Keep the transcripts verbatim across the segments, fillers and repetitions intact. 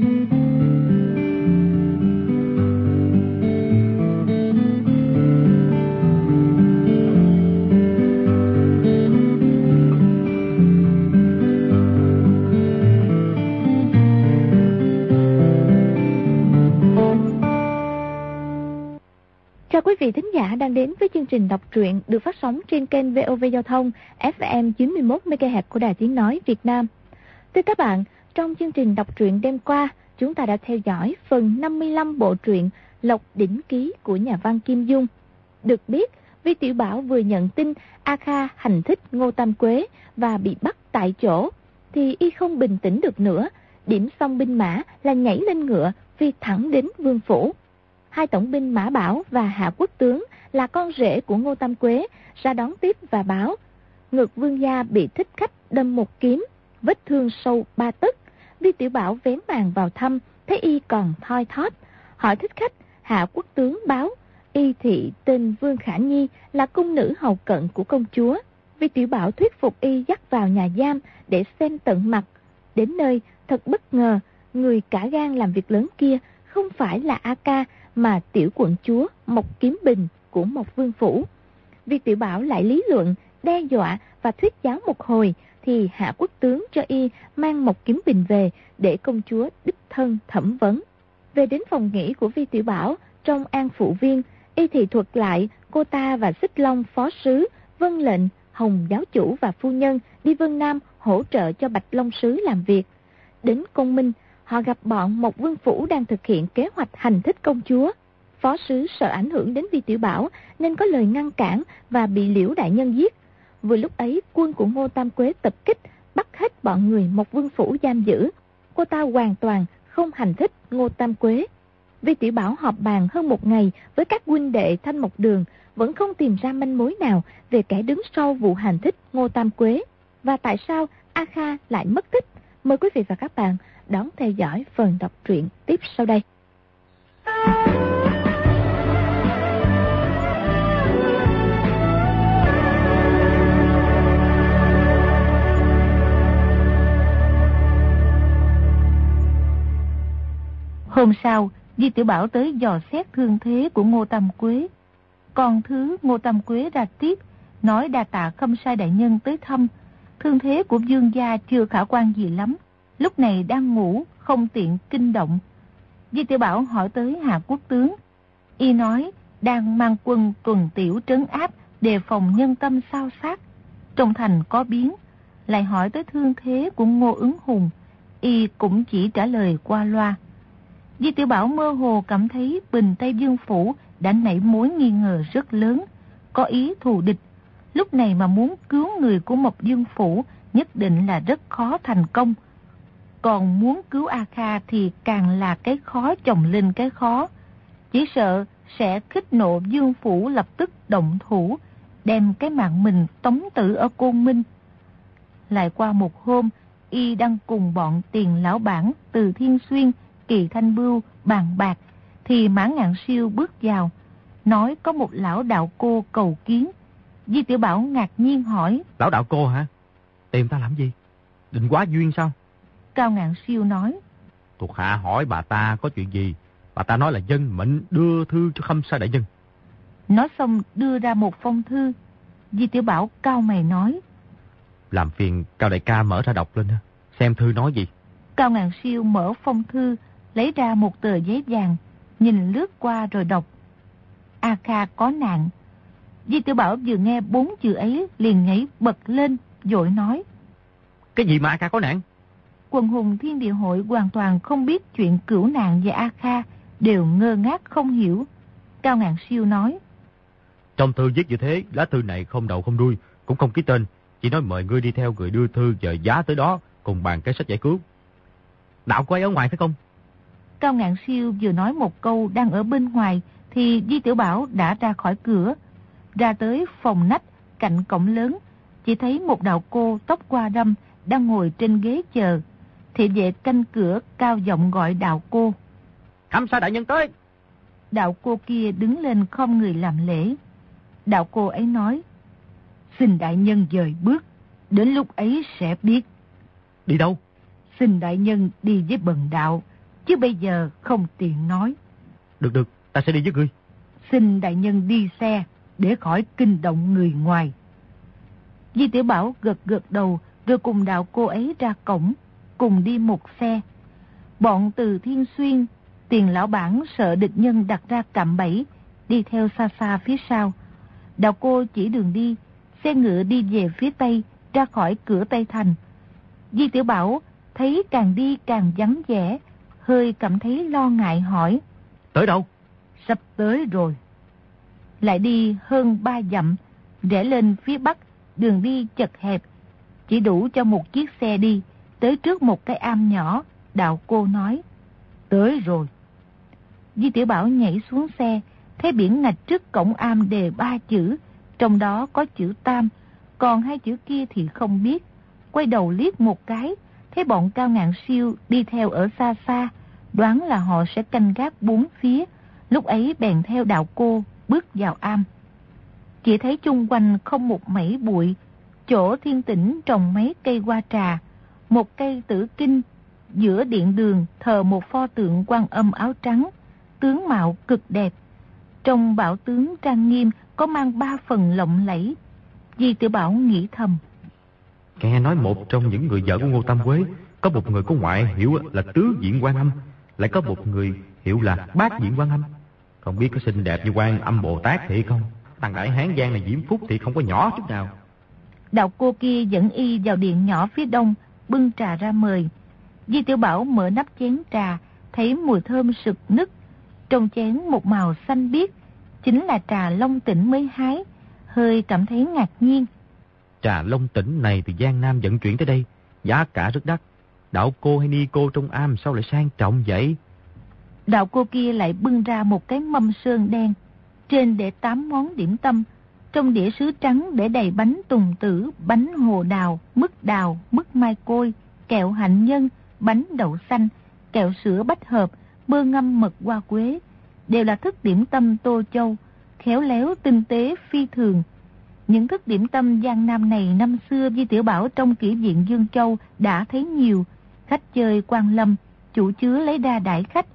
Chào quý vị thính giả đang đến với chương trình đọc truyện được phát sóng trên kênh vê o vê Giao thông ép em chín mươi mốt mê ga héc của Đài Tiếng Nói Việt Nam. Thưa các bạn, trong chương trình đọc truyện đêm qua, chúng ta đã theo dõi phần năm mươi lăm bộ truyện Lộc Đỉnh Ký của nhà văn Kim Dung. Được biết, Vi Tiểu Bảo vừa nhận tin A Kha hành thích Ngô Tam Quế và bị bắt tại chỗ, thì y không bình tĩnh được nữa, điểm xong binh mã là nhảy lên ngựa phi thẳng đến vương phủ. Hai tổng binh Mã Bảo và Hạ Quốc Tướng là con rể của Ngô Tam Quế ra đón tiếp và báo ngực vương gia bị thích khách đâm một kiếm, vết thương sâu ba tấc. Vi Tiểu Bảo vén màn vào thăm, thấy y còn thoi thóp, hỏi thích khách. Hạ Quốc Tướng báo y thị tên Vương Khả Nhi là cung nữ hầu cận của công chúa. Vi Tiểu Bảo thuyết phục y dắt vào nhà giam để xem tận mặt. Đến nơi thật bất ngờ, người cả gan làm việc lớn kia không phải là A Ca mà tiểu quận chúa Mộc Kiếm Bình của Mộc Vương Phủ. Vi Tiểu Bảo lại lý luận, đe dọa và thuyết giáo một hồi, thì Hạ Quốc Tướng cho y mang Mộc Kiếm Bình về để công chúa đích thân thẩm vấn. Về đến phòng nghỉ của Vi Tiểu Bảo trong An Phụ Viên, y thì thuật lại cô ta và Xích Long phó sứ vâng lệnh Hồng giáo chủ và phu nhân đi Vân Nam hỗ trợ cho Bạch Long sứ làm việc. Đến Công Minh, họ gặp bọn Mộc Vương Phủ đang thực hiện kế hoạch hành thích công chúa. Phó sứ sợ ảnh hưởng đến Vi Tiểu Bảo nên có lời ngăn cản và bị Liễu đại nhân giết. Vừa lúc ấy, quân của Ngô Tam Quế tập kích, bắt hết bọn người Mộc Vương Phủ giam giữ. Cô ta hoàn toàn không hành thích Ngô Tam Quế. Vi Tiểu Bảo họp bàn hơn một ngày với các huynh đệ Thanh Mộc Đường, vẫn không tìm ra manh mối nào về kẻ đứng sau vụ hành thích Ngô Tam Quế. Và tại sao A Kha lại mất tích? Mời quý vị và các bạn đón theo dõi phần đọc truyện tiếp sau đây. Hôm sau, Vi Tiểu Bảo tới dò xét thương thế của Ngô Tam Quế. Còn thứ Ngô Tam Quế ra tiếp, nói đa tạ Khâm Sai đại nhân tới thăm. Thương thế của vương gia chưa khả quan gì lắm, lúc này đang ngủ, không tiện kinh động. Vi Tiểu Bảo hỏi tới Hạ Quốc Tướng. Y nói đang mang quân tuần tiểu trấn áp, đề phòng nhân tâm xao xát. Trong thành có biến. Lại hỏi tới thương thế của Ngô Ứng Hùng. Y cũng chỉ trả lời qua loa. Vi Tiểu Bảo mơ hồ cảm thấy Bình Tây Vương Phủ đã nảy mối nghi ngờ rất lớn, có ý thù địch. Lúc này mà muốn cứu người của Mộc Vương Phủ nhất định là rất khó thành công. Còn muốn cứu A Kha thì càng là cái khó chồng lên cái khó. Chỉ sợ sẽ khích nộ Vương Phủ lập tức động thủ, đem cái mạng mình tống tử ở Côn Minh. Lại qua một hôm, y đang cùng bọn Tiền Lão Bản, Từ Thiên Xuyên, Kỳ Thanh Bưu bàn bạc, thì Mã Ngạn Siêu bước vào, nói có một lão đạo cô cầu kiến. Vi Tiểu Bảo ngạc nhiên hỏi: Lão đạo cô hả? Tìm ta làm gì? Định quá duyên sao? Cao Ngạn Siêu nói: Thuộc hạ hỏi bà ta có chuyện gì? Bà ta nói là dân mệnh đưa thư cho Khâm Sai đại nhân. Nói xong đưa ra một phong thư. Vi Tiểu Bảo cau mày nói: Làm phiền Cao đại ca mở ra đọc lên, xem thư nói gì. Cao Ngạn Siêu mở phong thư, lấy ra một tờ giấy vàng, nhìn lướt qua rồi đọc: A Kha có nạn. Vi Tiểu Bảo vừa nghe bốn chữ ấy liền nhảy bật lên, vội nói: Cái gì mà A Kha có nạn? Quần hùng Thiên Địa Hội hoàn toàn không biết chuyện cửu nạn về A Kha, đều ngơ ngác không hiểu. Cao Ngạn Siêu nói: Trong thư viết như thế, lá thư này không đầu không đuôi, cũng không ký tên, chỉ nói mời ngươi đi theo người đưa thư giờ giá tới đó, cùng bàn cái sách giải cứu. Đạo của ấy ở ngoài phải không? Cao Ngạn Siêu vừa nói một câu đang ở bên ngoài, thì Vi Tiểu Bảo đã ra khỏi cửa, ra tới phòng nách cạnh cổng lớn, chỉ thấy một đạo cô tóc qua râm đang ngồi trên ghế chờ. Thị vệ canh cửa cao giọng gọi đạo cô: Khâm Sai đại nhân tới. Đạo cô kia đứng lên khom người làm lễ. Đạo cô ấy nói: Xin đại nhân dời bước, đến lúc ấy sẽ biết. Đi đâu? Xin đại nhân đi với bần đạo, chứ bây giờ không tiện nói. Được được, ta sẽ đi với ngươi. Xin đại nhân đi xe, để khỏi kinh động người ngoài. Di Tiểu Bảo gật gật đầu, rồi cùng đạo cô ấy ra cổng, cùng đi một xe. Bọn Từ Thiên Xuyên, Tiền lão bản sợ địch nhân đặt ra cạm bẫy, đi theo xa xa phía sau. Đạo cô chỉ đường đi, xe ngựa đi về phía tây, ra khỏi cửa Tây Thành. Di Tiểu Bảo thấy càng đi càng vắng vẻ, hơi cảm thấy lo ngại hỏi. Tới đâu? Sắp tới rồi. Lại đi hơn ba dặm, rẽ lên phía bắc, đường đi chật hẹp, chỉ đủ cho một chiếc xe đi. Tới trước một cái am nhỏ, đạo cô nói. Tới rồi. Di Tiểu Bảo nhảy xuống xe, thấy biển ngạch trước cổng am đề ba chữ, trong đó có chữ Tam, còn hai chữ kia thì không biết. Quay đầu liếc một cái, thấy bọn Cao Ngạn Siêu đi theo ở xa xa, đoán là họ sẽ canh gác bốn phía. Lúc ấy bèn theo đạo cô bước vào am. Chỉ thấy chung quanh không một mảy bụi, chỗ thiên tĩnh trồng mấy cây hoa trà, một cây tử kinh, giữa điện đường thờ một pho tượng Quan Âm áo trắng, tướng mạo cực đẹp. Trong bảo tướng trang nghiêm có mang ba phần lộng lẫy. Di Tiểu Bảo nghĩ thầm. Nghe nói một trong những người vợ của Ngô Tam Quế, có một người có ngoại hiệu là Tứ Diện Quan Âm, lại có một người hiệu là Bát Diện Quan Âm. Không biết có xinh đẹp như Quan Âm Bồ Tát thì không? Thằng đại hán Giang này diễm phúc thì không có nhỏ chút nào. Đạo cô kia dẫn y vào điện nhỏ phía đông, bưng trà ra mời. Di Tiểu Bảo mở nắp chén trà, thấy mùi thơm sực nức. Trong chén một màu xanh biếc, chính là trà Long Tỉnh mới hái, hơi cảm thấy ngạc nhiên. Trà Long Tỉnh này từ Giang Nam vận chuyển tới đây, giá cả rất đắt. Đạo cô hay ni cô trong am sao lại sang trọng vậy? Đạo cô kia lại bưng ra một cái mâm sơn đen, trên để tám món điểm tâm, trong đĩa sứ trắng để đầy bánh tùng tử, bánh hồ đào, mứt đào, mứt mai côi, kẹo hạnh nhân, bánh đậu xanh, kẹo sữa bách hợp, bơ ngâm mật hoa quế, đều là thức điểm tâm Tô Châu, khéo léo tinh tế phi thường. Những thức điểm tâm Giang Nam này năm xưa Di Tiểu Bảo trong kỷ viện Dương Châu đã thấy nhiều. Khách chơi Quan Lâm, chủ chứa lấy đa đãi khách.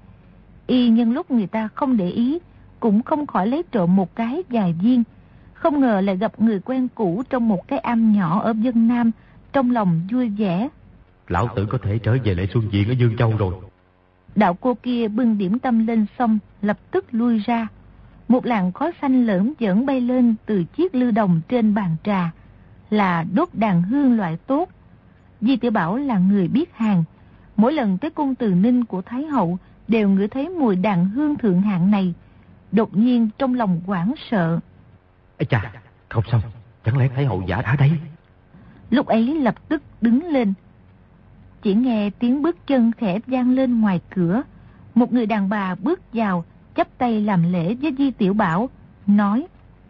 Y nhân lúc người ta không để ý, cũng không khỏi lấy trộm một cái vài viên. Không ngờ lại gặp người quen cũ trong một cái am nhỏ ở Vân Nam, trong lòng vui vẻ. Lão tử có thể trở về lại Xuân Diện ở Dương Châu rồi. Đạo cô kia bưng điểm tâm lên xong, lập tức lui ra. Một làn khói xanh lởm chởm bay lên từ chiếc lư đồng trên bàn trà, là đốt đàn hương loại tốt. Di Tiểu Bảo là người biết hàng, mỗi lần tới cung Từ Ninh của Thái Hậu đều ngửi thấy mùi đàn hương thượng hạng này. Đột nhiên trong lòng hoảng sợ. Ê chà, không xong, chẳng lẽ Thái Hậu giả đã đây? Lúc ấy lập tức đứng lên. Chỉ nghe tiếng bước chân khẽ vang lên ngoài cửa. Một người đàn bà bước vào, chắp tay làm lễ với Di Tiểu Bảo, nói: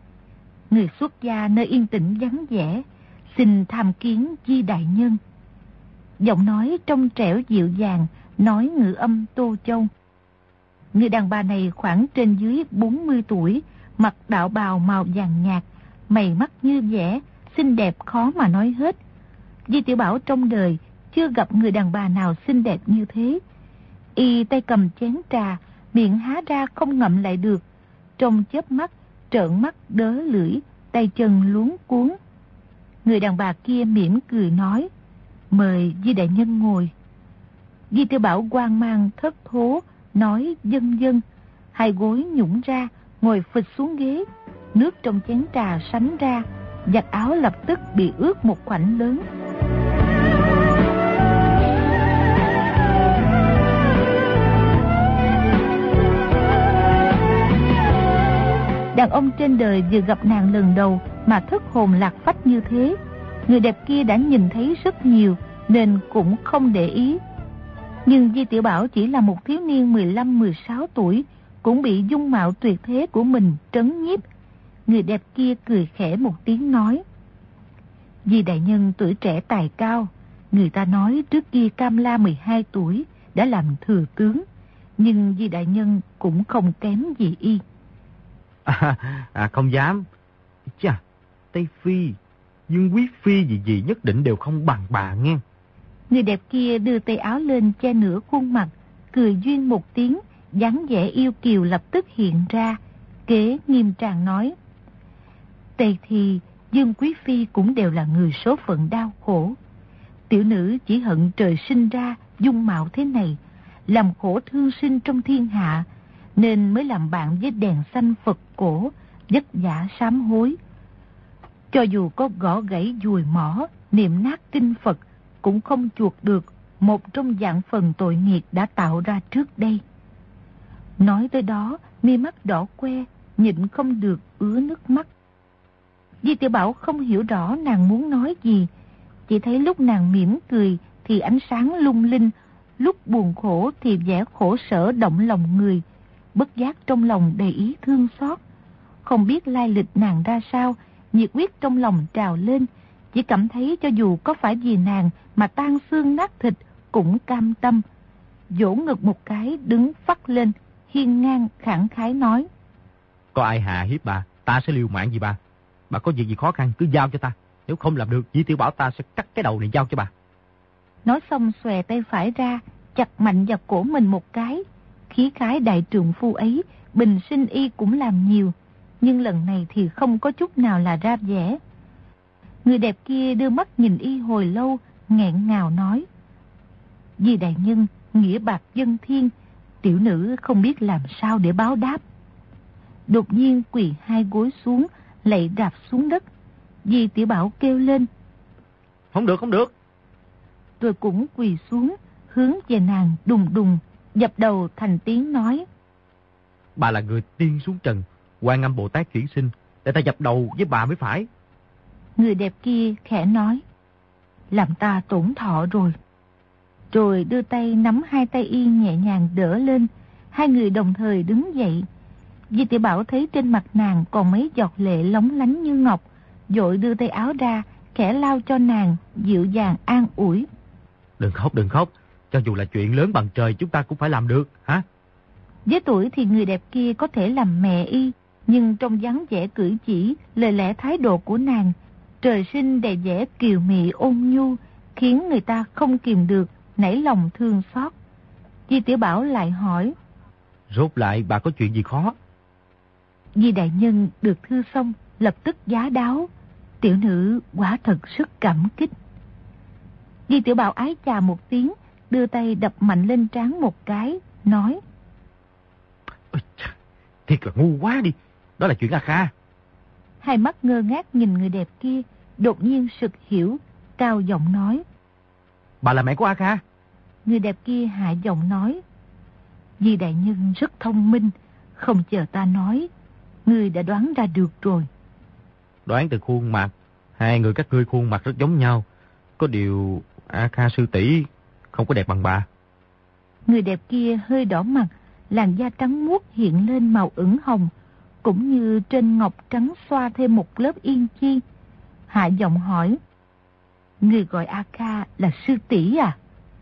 Người xuất gia nơi yên tĩnh vắng vẻ, xin tham kiến Di đại nhân. Giọng nói trong trẻo dịu dàng, nói ngữ âm Tô Châu. Người đàn bà này khoảng trên dưới bốn mươi tuổi, mặc đạo bào màu vàng nhạt, mày mắt như vẽ, xinh đẹp khó mà nói hết. Di Tiểu Bảo trong đời chưa gặp người đàn bà nào xinh đẹp như thế. Y tay cầm chén trà, miệng há ra không ngậm lại được, trong chớp mắt trợn mắt đớ lưỡi, tay chân luống cuống. Người đàn bà kia mỉm cười nói: Mời Di đại nhân ngồi. Di Tiểu Bảo hoang mang thất thố, nói vâng vâng, hai gối nhũn ra, ngồi phịch xuống ghế. Nước trong chén trà sánh ra, giặt áo lập tức bị ướt một khoảnh lớn. Đàn ông trên đời vừa gặp nàng lần đầu mà thất hồn lạc phách như thế. Người đẹp kia đã nhìn thấy rất nhiều nên cũng không để ý. Nhưng Di Tiểu Bảo chỉ là một thiếu niên mười lăm mười sáu tuổi, cũng bị dung mạo tuyệt thế của mình trấn nhiếp. Người đẹp kia cười khẽ một tiếng nói: Di đại nhân tuổi trẻ tài cao, người ta nói trước kia Cam La mười hai tuổi đã làm thừa tướng, nhưng Di đại nhân cũng không kém gì y. À, à không dám. Chà, Tây Phi, Dương Quý Phi gì gì nhất định đều không bằng bà nghe. Người đẹp kia đưa tay áo lên che nửa khuôn mặt, cười duyên một tiếng, dáng vẻ yêu kiều lập tức hiện ra, kế nghiêm trang nói: Tề thì Dương Quý Phi cũng đều là người số phận đau khổ. Tiểu nữ chỉ hận trời sinh ra dung mạo thế này, làm khổ thương sinh trong thiên hạ, nên mới làm bạn với đèn xanh Phật cổ, vất vả sám hối. Cho dù có gõ gãy dùi mỏ, niệm nát kinh Phật, cũng không chuộc được một trong vạn phần tội nghiệp đã tạo ra trước đây. Nói tới đó, mi mắt đỏ que, nhịn không được ứa nước mắt. Di Tiểu Bảo không hiểu rõ nàng muốn nói gì, chỉ thấy lúc nàng mỉm cười thì ánh sáng lung linh, lúc buồn khổ thì vẻ khổ sở động lòng người, bất giác trong lòng đầy ý thương xót. Không biết lai lịch nàng ra sao, nhiệt huyết trong lòng trào lên, chỉ cảm thấy cho dù có phải vì nàng mà tan xương nát thịt cũng cam tâm. Vỗ ngực một cái đứng phắt lên, hiên ngang khẳng khái nói: Có ai hạ hiếp bà, ta sẽ liều mạng vì bà. Bà có việc gì khó khăn cứ giao cho ta, nếu không làm được Di Tiểu Bảo ta sẽ cắt cái đầu này giao cho bà. Nói xong xòe tay phải ra, chặt mạnh vào cổ mình một cái. Khí khái đại trượng phu ấy, bình sinh y cũng làm nhiều, nhưng lần này thì không có chút nào là ra vẻ. Người đẹp kia đưa mắt nhìn y hồi lâu, nghẹn ngào nói: Di đại nhân, nghĩa bạc dân thiên, tiểu nữ không biết làm sao để báo đáp. Đột nhiên quỳ hai gối xuống, lạy đạp xuống đất. Di Tiểu Bảo kêu lên: Không được, không được. Rồi cũng quỳ xuống, hướng về nàng đùng đùng, dập đầu thành tiếng nói: Bà là người tiên xuống trần, Quan Âm Bồ Tát chuyển sinh, để ta dập đầu với bà mới phải. Người đẹp kia khẽ nói: Làm ta tổn thọ rồi. Rồi đưa tay nắm hai tay y nhẹ nhàng đỡ lên. Hai người đồng thời đứng dậy. Di Tiểu Bảo thấy trên mặt nàng còn mấy giọt lệ lóng lánh như ngọc, vội đưa tay áo ra, khẽ lau cho nàng, dịu dàng an ủi: Đừng khóc, đừng khóc, cho dù là chuyện lớn bằng trời chúng ta cũng phải làm được, hả? Với tuổi thì người đẹp kia có thể làm mẹ y, nhưng trong dáng vẻ cử chỉ, lời lẽ thái độ của nàng, trời sinh đầy vẻ kiều mị ôn nhu, khiến người ta không kìm được nảy lòng thương xót. Di Tiểu Bảo lại hỏi: Rốt lại bà có chuyện gì khó? Di đại nhân được thư xong, lập tức giá đáo, tiểu nữ quả thật sức cảm kích. Di Tiểu Bảo ái chà một tiếng, đưa tay đập mạnh lên trán một cái, nói: Thiệt là ngu quá đi, đó là chuyện A Kha. Hai mắt ngơ ngác nhìn người đẹp kia, đột nhiên sực hiểu, cao giọng nói: Bà là mẹ của A Kha. Người đẹp kia hạ giọng nói: Di đại nhân rất thông minh, không chờ ta nói, ngươi đã đoán ra được rồi. Đoán từ khuôn mặt, hai người các ngươi khuôn mặt rất giống nhau. Có điều A Kha sư tỷ không có đẹp bằng bà. Người đẹp kia hơi đỏ mặt, làn da trắng muốt hiện lên màu ửng hồng, cũng như trên ngọc trắng xoa thêm một lớp yên chi. Hạ giọng hỏi: Người gọi A Kha là sư tỷ à?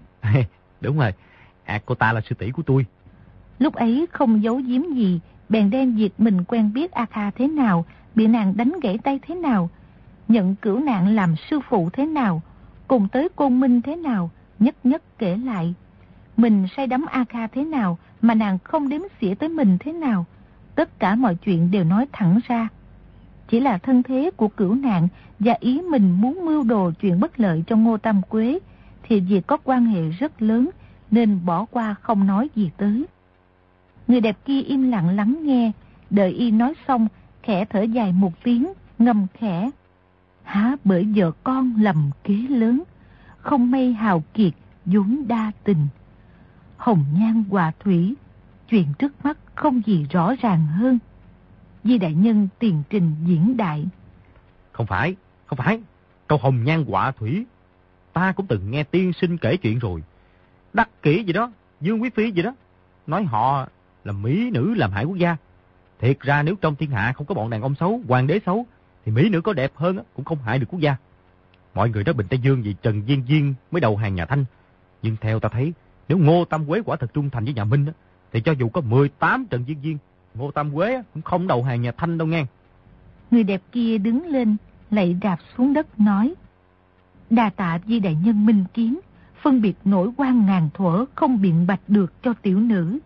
Đúng rồi, à, cô ta là sư tỷ của tôi. Lúc ấy không giấu giếm gì, bèn đem việc mình quen biết A Kha thế nào, bị nàng đánh gãy tay thế nào, nhận cửu nạn làm sư phụ thế nào, cùng tới Côn Minh thế nào, nhất nhất kể lại. Mình say đắm A Kha thế nào mà nàng không đếm xỉa tới mình thế nào, tất cả mọi chuyện đều nói thẳng ra. Chỉ là thân thế của cửu nạn và ý mình muốn mưu đồ chuyện bất lợi cho Ngô Tam Quế thì vì có quan hệ rất lớn nên bỏ qua không nói gì tới. Người đẹp kia im lặng lắng nghe, đợi y nói xong, khẽ thở dài một tiếng, ngâm khẽ: Há bởi vợ con lầm kế lớn, không may hào kiệt vốn đa tình. Hồng nhan họa thủy, chuyện trước mắt không gì rõ ràng hơn. Di đại nhân tiền trình diễn đại. Không phải, không phải, câu hồng nhan họa thủy ta cũng từng nghe tiên sinh kể chuyện rồi. Đắc Kỷ gì đó, Dương Quý Phi gì đó, nói họ là mỹ nữ làm hại quốc gia. Thiệt ra nếu trong thiên hạ không có bọn đàn ông xấu, hoàng đế xấu, thì mỹ nữ có đẹp hơn cũng không hại được quốc gia. Mọi người nói Bình Tây Dương vì Trần Viên Viên mới đầu hàng nhà Thanh. Nhưng theo ta thấy, nếu Ngô Tam Quế quả thật trung thành với nhà Minh, thì cho dù có mười tám Trần Viên Viên, Ngô Tam Quế cũng không đầu hàng nhà Thanh đâu nghe. Người đẹp kia đứng lên, lạy đạp xuống đất nói: Đa tạ Di đại nhân minh kiến, phân biệt nổi quan ngàn thuở không biện bạch được cho tiểu nữ.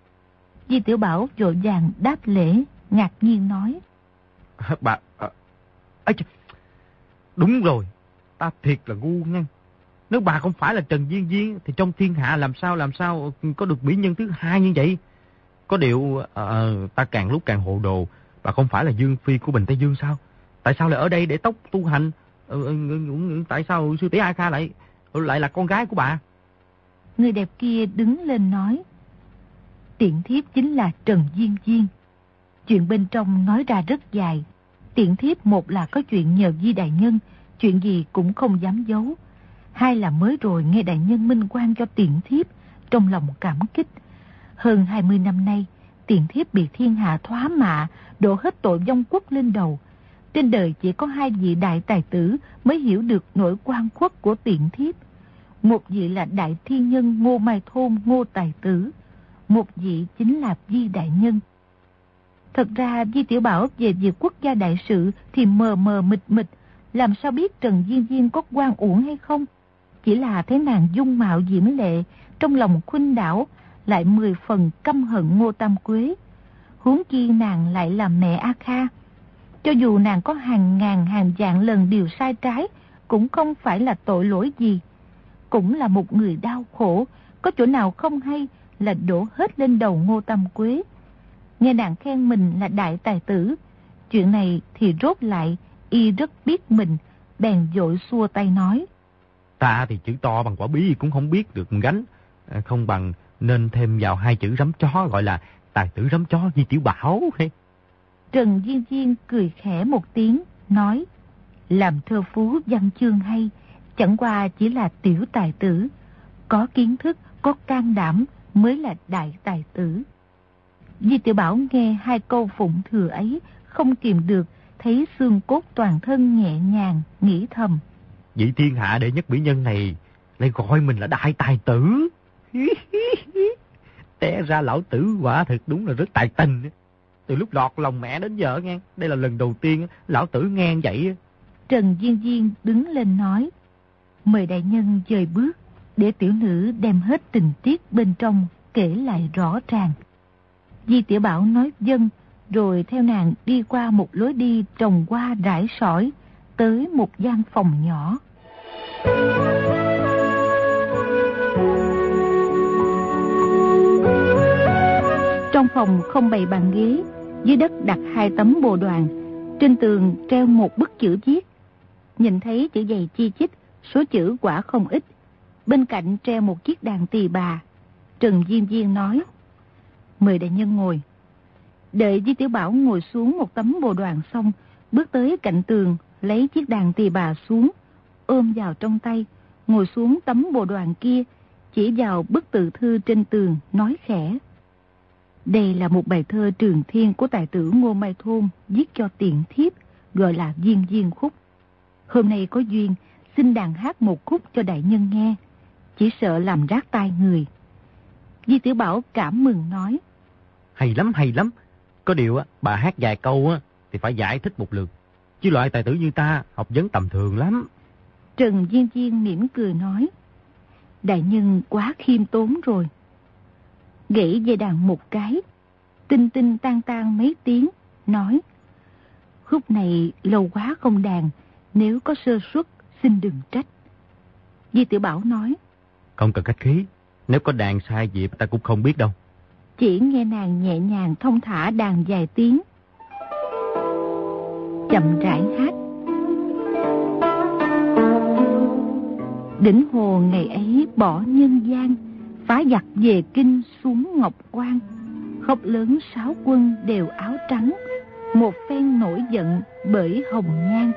Di Tiểu Bảo vội vàng đáp lễ, ngạc nhiên nói. Bà... À, ấy, đúng rồi, ta thiệt là ngu nha. Nếu bà không phải là Trần Viên Viên thì trong thiên hạ làm sao làm sao có được mỹ nhân thứ hai như vậy. Có điều à, ta càng lúc càng hồ đồ. Bà không phải là Dương Phi của Bình Tây Dương sao? Tại sao lại ở đây để tóc tu hành? Tại sao sư tỷ A Kha lại lại là con gái của bà? Người đẹp kia đứng lên nói. Tiện thiếp chính là Trần Viên Viên. Chuyện bên trong nói ra rất dài. Tiện thiếp một là có chuyện nhờ Di đại nhân, chuyện gì cũng không dám giấu. Hai là mới rồi nghe đại nhân minh quan cho tiện thiếp, trong lòng cảm kích. Hơn hai mươi năm nay, tiện thiếp bị thiên hạ thoá mạ, đổ hết tội vong quốc lên đầu. Trên đời chỉ có hai vị đại tài tử mới hiểu được nỗi oan khuất của tiện thiếp. Một vị là đại thiên nhân Ngô Mai Thôn Ngô Tài Tử, một vị chính là Di đại nhân. Thật ra Di Tiểu Bảo về việc quốc gia đại sự thì mờ mờ mịt mịt, làm sao biết Trần Viên Viên có oan uổng hay không. Chỉ là thấy nàng dung mạo diễm lệ, trong lòng khuynh đảo, lại mười phần căm hận Ngô Tam Quế. Huống chi nàng lại là mẹ A Kha. Cho dù nàng có hàng ngàn hàng vạn lần điều sai trái, cũng không phải là tội lỗi gì. Cũng là một người đau khổ, có chỗ nào không hay là đổ hết lên đầu Ngô Tam Quế. Nghe nàng khen mình là đại tài tử, chuyện này thì rốt lại y rất biết mình, bèn vội xua tay nói. Ta thì chữ to bằng quả bí cũng không biết được gánh, không bằng nên thêm vào hai chữ rắm chó gọi là tài tử rắm chó Di Tiểu Bảo. Trần Viên Viên cười khẽ một tiếng, nói. Làm thơ phú văn chương hay, chẳng qua chỉ là tiểu tài tử. Có kiến thức, có can đảm mới là đại tài tử. Di Tiểu Bảo nghe hai câu phụng thừa ấy, không kìm được, thấy xương cốt toàn thân nhẹ nhàng, nghĩ thầm. Vị thiên hạ đệ nhất mỹ nhân này lại gọi mình là đại tài tử. Té ra lão tử quả thực đúng là rất tài tình. Từ lúc lọt lòng mẹ đến giờ nghe, đây là lần đầu tiên lão tử nghe vậy. Trần Viên Viên đứng lên nói. Mời đại nhân dời bước, để tiểu nữ đem hết tình tiết bên trong kể lại rõ ràng. Di Tiểu Bảo nói vâng, rồi theo nàng đi qua một lối đi trồng hoa rải sỏi, tới một gian phòng nhỏ. Trong phòng không bày bàn ghế, dưới đất đặt hai tấm bồ đoàn, trên tường treo một bức chữ viết. Nhìn thấy chữ dày chi chít, số chữ quả không ít. Bên cạnh treo một chiếc đàn tỳ bà. Trần Viên Viên nói. Mời đại nhân ngồi. Đợi Di Tiểu Bảo ngồi xuống một tấm bồ đoàn xong, bước tới cạnh tường, lấy chiếc đàn tỳ bà xuống, ôm vào trong tay, ngồi xuống tấm bồ đoàn kia, chỉ vào bức tự thư trên tường, nói khẽ. Đây là một bài thơ trường thiên của tài tử Ngô Mai Thôn viết cho tiện thiếp, gọi là Viên Viên khúc. Hôm nay có duyên, xin đàn hát một khúc cho đại nhân nghe, chỉ sợ làm rát tai người. Di Tiểu Bảo cảm mừng nói. Hay lắm, hay lắm. Có điều bà hát vài câu thì phải giải thích một lượt. Chứ loại tài tử như ta học vấn tầm thường lắm. Trần Viên Viên mỉm cười nói. Đại nhân quá khiêm tốn rồi. Gãy dây đàn một cái, tinh tinh tan tan mấy tiếng, nói. Khúc này lâu quá không đàn, nếu có sơ suất xin đừng trách. Di Tiểu Bảo nói. Không cần khách khí, nếu có đàn sai gì ta cũng không biết đâu. Chỉ nghe nàng nhẹ nhàng thông thả đàn vài tiếng, chậm rãi hát. Đỉnh hồ ngày ấy bỏ nhân gian, phá giặc về kinh xuống Ngọc Quan. Khóc lớn sáu quân đều áo trắng, một phen nổi giận bởi hồng nhan.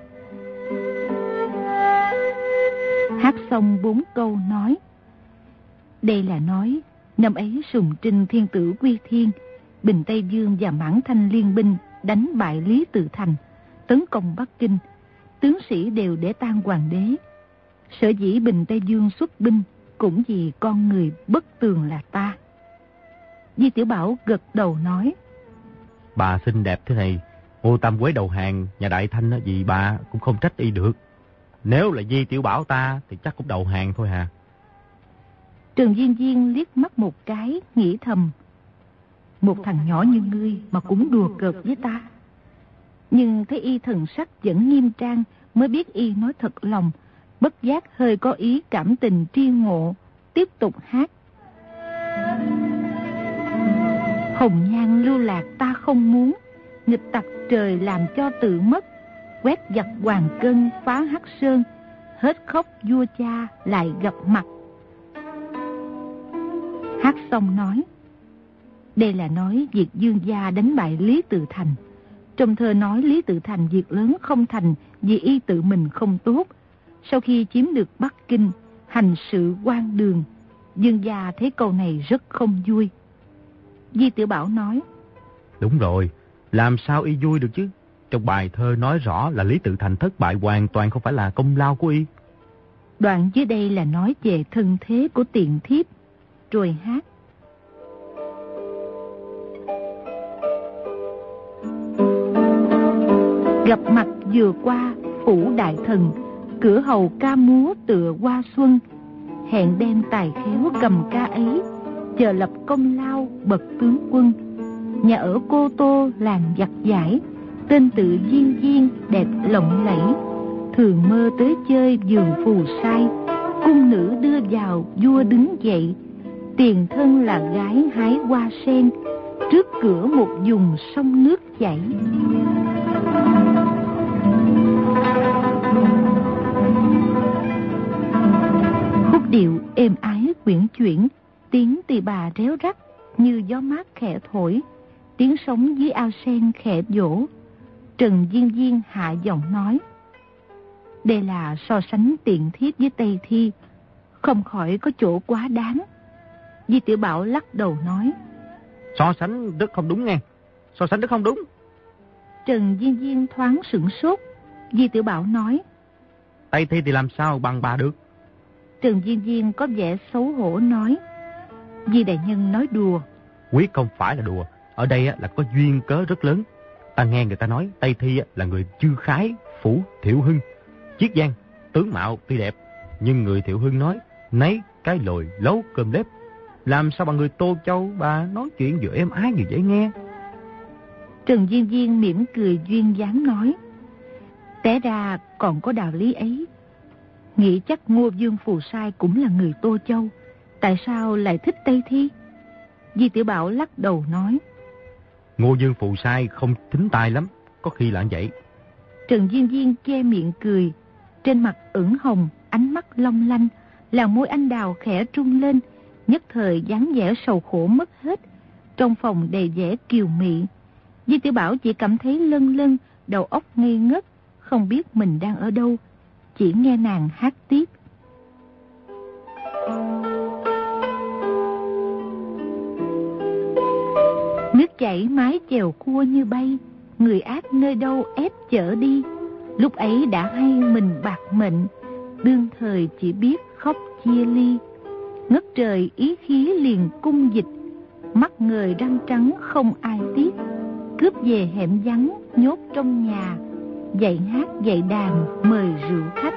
Hát xong bốn câu nói. Đây là nói năm ấy Sùng Trinh thiên tử quy thiên, Bình Tây Dương và Mãn Thanh liên binh đánh bại Lý Tự Thành, tấn công Bắc Kinh, tướng sĩ đều để tan hoàng đế. Sở dĩ Bình Tây Dương xuất binh cũng vì con người bất tường là ta. Di Tiểu Bảo gật đầu nói. Bà xinh đẹp thế này, Ngô Tam Quế đầu hàng nhà Đại Thanh vì bà cũng không trách y được. Nếu là Di Tiểu Bảo ta thì chắc cũng đầu hàng thôi hà. Trần Viên Viên liếc mắt một cái, nghĩ thầm. Một thằng nhỏ như ngươi mà cũng đùa cợt với ta. Nhưng thấy y thần sắc vẫn nghiêm trang, mới biết y nói thật lòng, bất giác hơi có ý cảm tình tri ngộ, tiếp tục hát. Hồng nhan lưu lạc ta không muốn, nghịch tặc trời làm cho tự mất, quét giặc hoàng cân phá hắc sơn, hết khóc vua cha lại gặp mặt. Hát xong nói, đây là nói việc Dương gia đánh bại Lý Tự Thành. Trong thơ nói Lý Tự Thành việc lớn không thành vì y tự mình không tốt. Sau khi chiếm được Bắc Kinh, hành sự quan đường, Dương gia thấy câu này rất không vui. Di Tiểu Bảo nói, đúng rồi, làm sao y vui được chứ? Trong bài thơ nói rõ là Lý Tự Thành thất bại hoàn toàn không phải là công lao của y. Đoạn dưới đây là nói về thân thế của Tiện Thiếp, rồi hát. Gặp mặt vừa qua phủ đại thần, cửa hầu ca múa tựa hoa xuân. Hẹn đem tài khéo cầm ca ấy, chờ lập công lao bậc tướng quân. Nhà ở Cô Tô làng giặt giải, tên tự Viên Viên đẹp lộng lẫy. Thường mơ tới chơi vườn phù sai, cung nữ đưa vào vua đứng dậy. Tiền thân là gái hái hoa sen, trước cửa một vùng sông nước chảy. Khúc điệu êm ái quyển chuyển, tiếng tỳ bà réo rắt như gió mát khẽ thổi, tiếng sóng dưới ao sen khẽ vỗ. Trần Viên Viên hạ giọng nói, đây là so sánh Tiện Thiếp với Tây Thi, không khỏi có chỗ quá đáng. Di Tiểu Bảo lắc đầu nói, so sánh rất không đúng nghe, so sánh rất không đúng. Trần Viên Viên thoáng sửng sốt. Di Tiểu Bảo nói, Tây Thi thì làm sao bằng bà được? Trần Viên Viên có vẻ xấu hổ nói, Di đại nhân nói đùa. Quyết không phải là đùa, ở đây là có duyên cớ rất lớn. Ta nghe người ta nói Tây Thi là người Chư Khái, Phủ Thiệu Hưng, chiết giang, tướng mạo tuy đẹp, nhưng người Thiệu Hưng nói nấy cái lồi lấu cơm lép, làm sao bằng người Tô Châu bà nói chuyện vừa êm ái vừa dễ nghe. Trần Viên Viên mỉm cười duyên dáng nói, té ra còn có đạo lý ấy. Nghĩ chắc Ngô Dương Phù Sai cũng là người Tô Châu, tại sao lại thích Tây Thi? Di Tiểu Bảo lắc đầu nói, Ngô Dương Phù Sai không thính tai lắm, có khi là vậy. Trần Viên Viên che miệng cười, trên mặt ửng hồng, ánh mắt long lanh, làn môi anh đào khẽ trung lên, nhất thời dáng vẻ sầu khổ mất hết, trong phòng đầy vẻ kiều mị. Di Tiểu Bảo chỉ cảm thấy lân lân, đầu óc ngây ngất, không biết mình đang ở đâu, chỉ nghe nàng hát tiếp. Nước chảy mái chèo cua như bay, người ác nơi đâu ép chở đi. Lúc ấy đã hay mình bạc mệnh, đương thời chỉ biết khóc chia ly. Ngất trời ý khí liền cung dịch, mắt người răng trắng không ai tiếc. Cướp về hẻm vắng nhốt trong nhà, dạy hát dạy đàn mời rượu khách.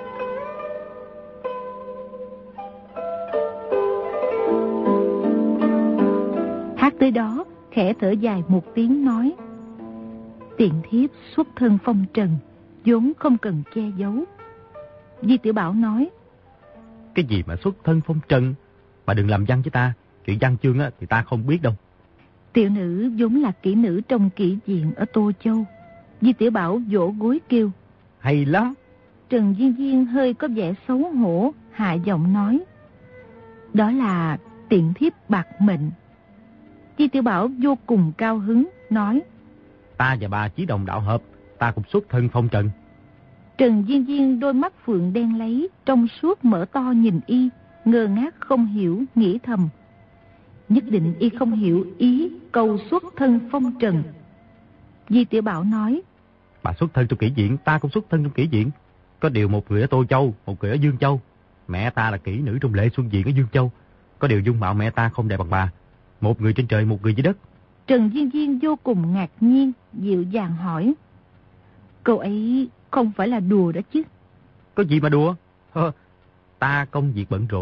Hát tới đó khẽ thở dài một tiếng nói, Tiện Thiếp xuất thân phong trần, vốn không cần che giấu. Di Tiểu Bảo nói, cái gì mà xuất thân phong trần, mà đừng làm văn với ta, chuyện văn chương á thì ta không biết đâu. Tiểu nữ vốn là kỹ nữ trong kỹ viện ở Tô Châu. Di Tiểu Bảo vỗ gối kêu, hay lắm. Trần Viên Viên hơi có vẻ xấu hổ, hạ giọng nói, đó là Tiện Thiếp bạc mệnh. Di Tiểu Bảo vô cùng cao hứng, nói, ta và bà chí đồng đạo hợp, ta cũng xuất thân phong trần. Trần Viên Viên đôi mắt phượng đen lấy, trong suốt mở to nhìn y, ngơ ngác không hiểu, nghĩ thầm, nhất định y không hiểu ý câu xuất thân phong trần. Di Tiểu Bảo nói, bà xuất thân trong kỹ viện, ta cũng xuất thân trong kỹ viện. Có điều một người ở Tô Châu, một người ở Dương Châu. Mẹ ta là kỹ nữ trong Lệ Xuân Viện ở Dương Châu. Có điều dung mạo mẹ ta không đẹp bằng bà. Một người trên trời, một người dưới đất. Trần Viên Viên vô cùng ngạc nhiên, dịu dàng hỏi, câu ấy không phải là đùa đó chứ? Có gì mà đùa? Hơ, ta công việc bận rộn,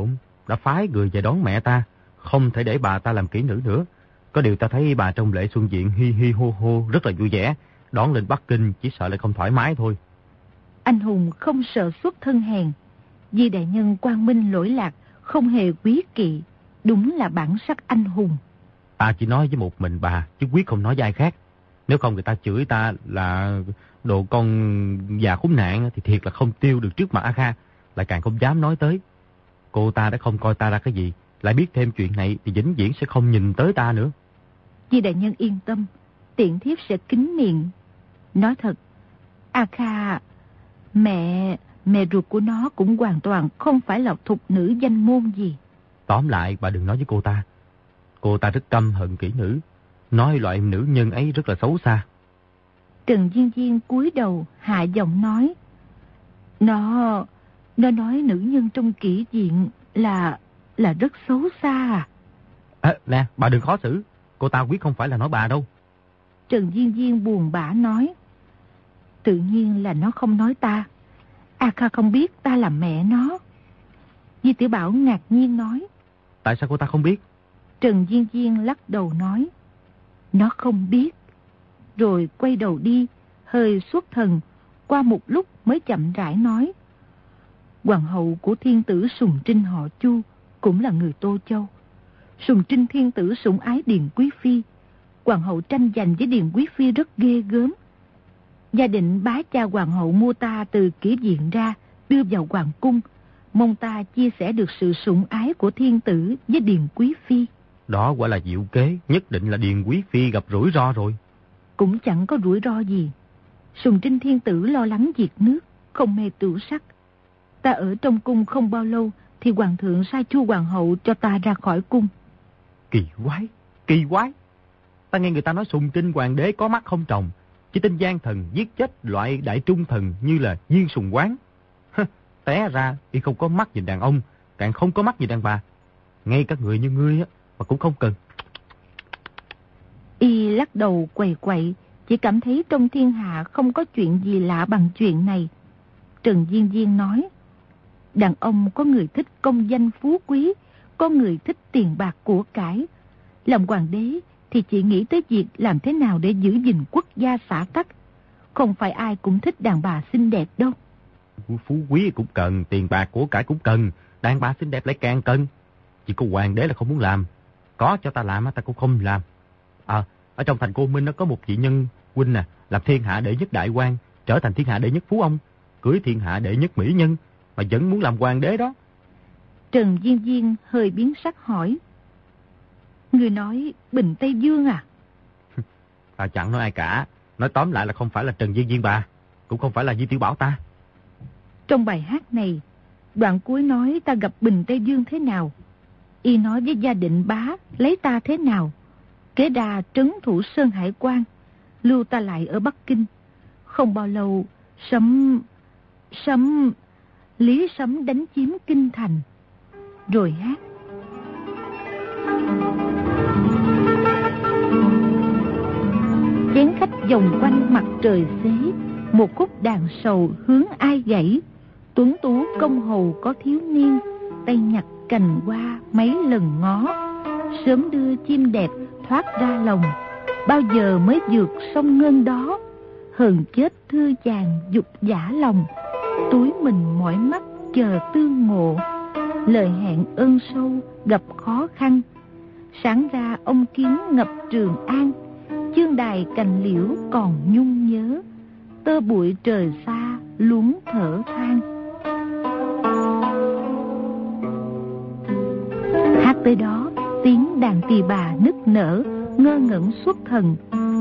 đã phái người về đón mẹ ta, không thể để bà ta làm kỹ nữ nữa. Có điều ta thấy bà trong lễ xuân diện hi hi hô hô rất là vui vẻ, đón lên Bắc Kinh chỉ sợ lại không thoải mái thôi. Anh hùng không sợ xuất thân hèn, Di đại nhân quang minh lỗi lạc, không hề quý kỵ, đúng là bản sắc anh hùng. Ta chỉ nói với một mình bà, chứ quyết không nói với ai khác. Nếu không người ta chửi ta là đồ con già khốn nạn thì thiệt là không tiêu được trước mặt A Kha, lại càng không dám nói tới. Cô ta đã không coi ta ra cái gì, lại biết thêm chuyện này thì vĩnh viễn sẽ không nhìn tới ta nữa. Di đại nhân yên tâm, tiện thiếp sẽ kín miệng. Nói thật, A Kha, mẹ, mẹ ruột của nó cũng hoàn toàn không phải là thục nữ danh môn gì. Tóm lại bà đừng nói với cô ta. Cô ta rất căm hận kỹ nữ, nói loại nữ nhân ấy rất là xấu xa. Trần Diên Diên cúi đầu hạ giọng nói. Nó, nó nói nữ nhân trong kỹ viện là, là rất xấu xa à? À, nè, bà đừng khó xử, cô ta quyết không phải là nói bà đâu. Trần Diên Diên buồn bã nói. Tự nhiên là nó không nói ta. A Kha không biết ta là mẹ nó. Di Tiểu Bảo ngạc nhiên nói. Tại sao cô ta không biết? Trần Diên Diên lắc đầu nói. Nó không biết. Rồi quay đầu đi, hơi xuất thần, qua một lúc mới chậm rãi nói. Hoàng hậu của thiên tử Sùng Trinh họ Chu cũng là người Tô Châu. Sùng Trinh thiên tử sủng ái Điền Quý Phi. Hoàng hậu tranh giành với Điền Quý Phi rất ghê gớm. Gia định bá cha hoàng hậu mua ta từ kỹ viện ra, đưa vào hoàng cung, mong ta chia sẻ được sự sủng ái của thiên tử với Điền Quý Phi. Đó quả là diệu kế, nhất định là Điền Quý Phi gặp rủi ro rồi. Cũng chẳng có rủi ro gì. Sùng Trinh thiên tử lo lắng việc nước, không mê tửu sắc. Ta ở trong cung không bao lâu thì hoàng thượng sai Chu hoàng hậu cho ta ra khỏi cung. Kỳ quái, kỳ quái. Ta nghe người ta nói Sùng Trinh hoàng đế có mắt không tròng, chỉ tin gian thần giết chết loại đại trung thần như là Viên Sùng Quán. Té ra y không có mắt nhìn đàn ông, càng không có mắt nhìn đàn bà. Ngay các người như ngươi á mà cũng không cần. Y lắc đầu quầy quậy, chỉ cảm thấy trong thiên hạ không có chuyện gì lạ bằng chuyện này. Trần Diên Diên nói, đàn ông có người thích công danh phú quý, có người thích tiền bạc của cải. Làm hoàng đế thì chỉ nghĩ tới việc làm thế nào để giữ gìn quốc gia xã tắc. Không phải ai cũng thích đàn bà xinh đẹp đâu. Phú quý cũng cần, tiền bạc của cải cũng cần, đàn bà xinh đẹp lại càng cần. Chỉ có hoàng đế là không muốn làm. Có cho ta làm ta cũng không làm. À, ở trong thành Cô Minh nó có một vị nhân huynh nè, làm thiên hạ đệ nhất đại quan, trở thành thiên hạ đệ nhất phú ông, cưới thiên hạ đệ nhất mỹ nhân, mà vẫn muốn làm hoàng đế đó. Trần Diên Diên hơi biến sắc hỏi. Người nói Bình Tây Dương à? Ta chẳng nói ai cả. Nói tóm lại là không phải là Trần Diên Diên bà, cũng không phải là Di Tiểu Bảo ta. Trong bài hát này, đoạn cuối nói ta gặp Bình Tây Dương thế nào, y nói với gia định bá lấy ta thế nào, kế đà trấn thủ Sơn Hải Quan, lưu ta lại ở Bắc Kinh. Không bao lâu, Sấm... Sấm... Lý Sấm đánh chiếm Kinh Thành. Rồi hát. Chén khách vòng quanh mặt trời xế, một khúc đàn sầu hướng ai gãy. Tuấn tú công hầu có thiếu niên, tay nhặt cành hoa mấy lần ngó. Sớm đưa chim đẹp thoát ra lòng, bao giờ mới vượt sông Ngân đó. Hờn chết thưa chàng dục giả lòng, túi mình mỏi mắt chờ tương ngộ. Lời hẹn ơn sâu gặp khó khăn, sáng ra ông kiến ngập Trường An. Chương đài cành liễu còn nhung nhớ, tơ bụi trời xa luống thở than. Hát tới đó, tiếng đàn tỳ bà nức nở, ngơ ngẩn xuất thần.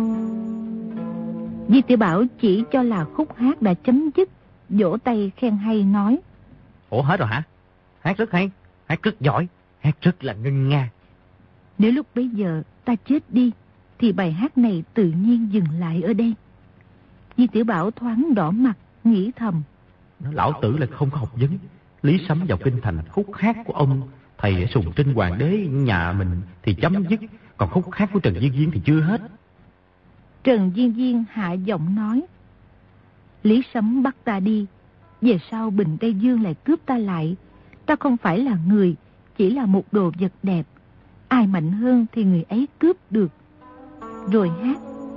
Di Tiểu Bảo chỉ cho là khúc hát đã chấm dứt, vỗ tay khen hay nói. Ủa hết rồi hả? Hát rất hay, hát rất giỏi, hát rất là ngân nga. Nếu lúc bấy giờ ta chết đi, thì bài hát này tự nhiên dừng lại ở đây. Di Tiểu Bảo thoáng đỏ mặt, nghĩ thầm. Lão tử lại không có học vấn. Lý Sấm vào Kinh Thành, khúc hát của ông thầy ở Sùng Trinh hoàng đế nhà mình thì chấm dứt, còn khúc hát của Trần Diên Diên thì chưa hết. Trần Diên Diên hạ giọng nói. Lý Sấm bắt ta đi, về sau Bình Tây Dương lại cướp ta lại. Ta không phải là người, chỉ là một đồ vật đẹp. Ai mạnh hơn thì người ấy cướp được. Rồi hát: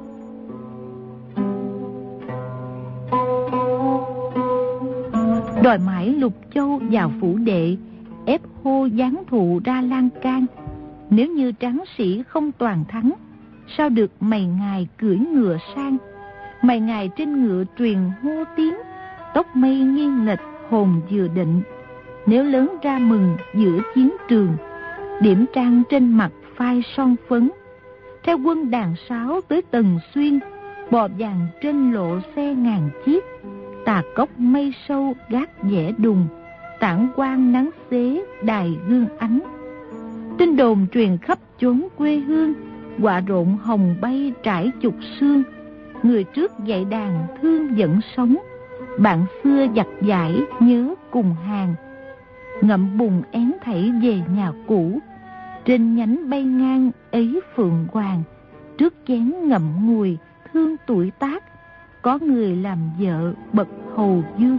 đòi mãi Lục Châu vào phủ đệ, ép hô giáng thụ ra lan can. Nếu như tráng sĩ không toàn thắng, sao được mày ngài cưỡi ngựa sang. Mày ngài trên ngựa truyền hô tiếng, tóc mây nghiêng lệch hồn vừa định. Nếu lớn ra mừng giữa chiến trường, điểm trang trên mặt phai son phấn. Theo quân đàn sáo tới Tần Xuyên, bò vàng trên lộ xe ngàn chiếc. Tà cốc mây sâu gác vẽ đùng, tản quang nắng xế đài gương ánh. Tin đồn truyền khắp chốn quê hương, quạ rộn hồng bay trải chục sương. Người trước dạy đàn thương vẫn sống, bạn xưa giặt giải nhớ cùng hàng. Ngậm bùn én thảy về nhà cũ, trên nhánh bay ngang ấy phượng hoàng. Trước chén ngậm ngùi thương tuổi tác, có người làm vợ bậc hầu dương.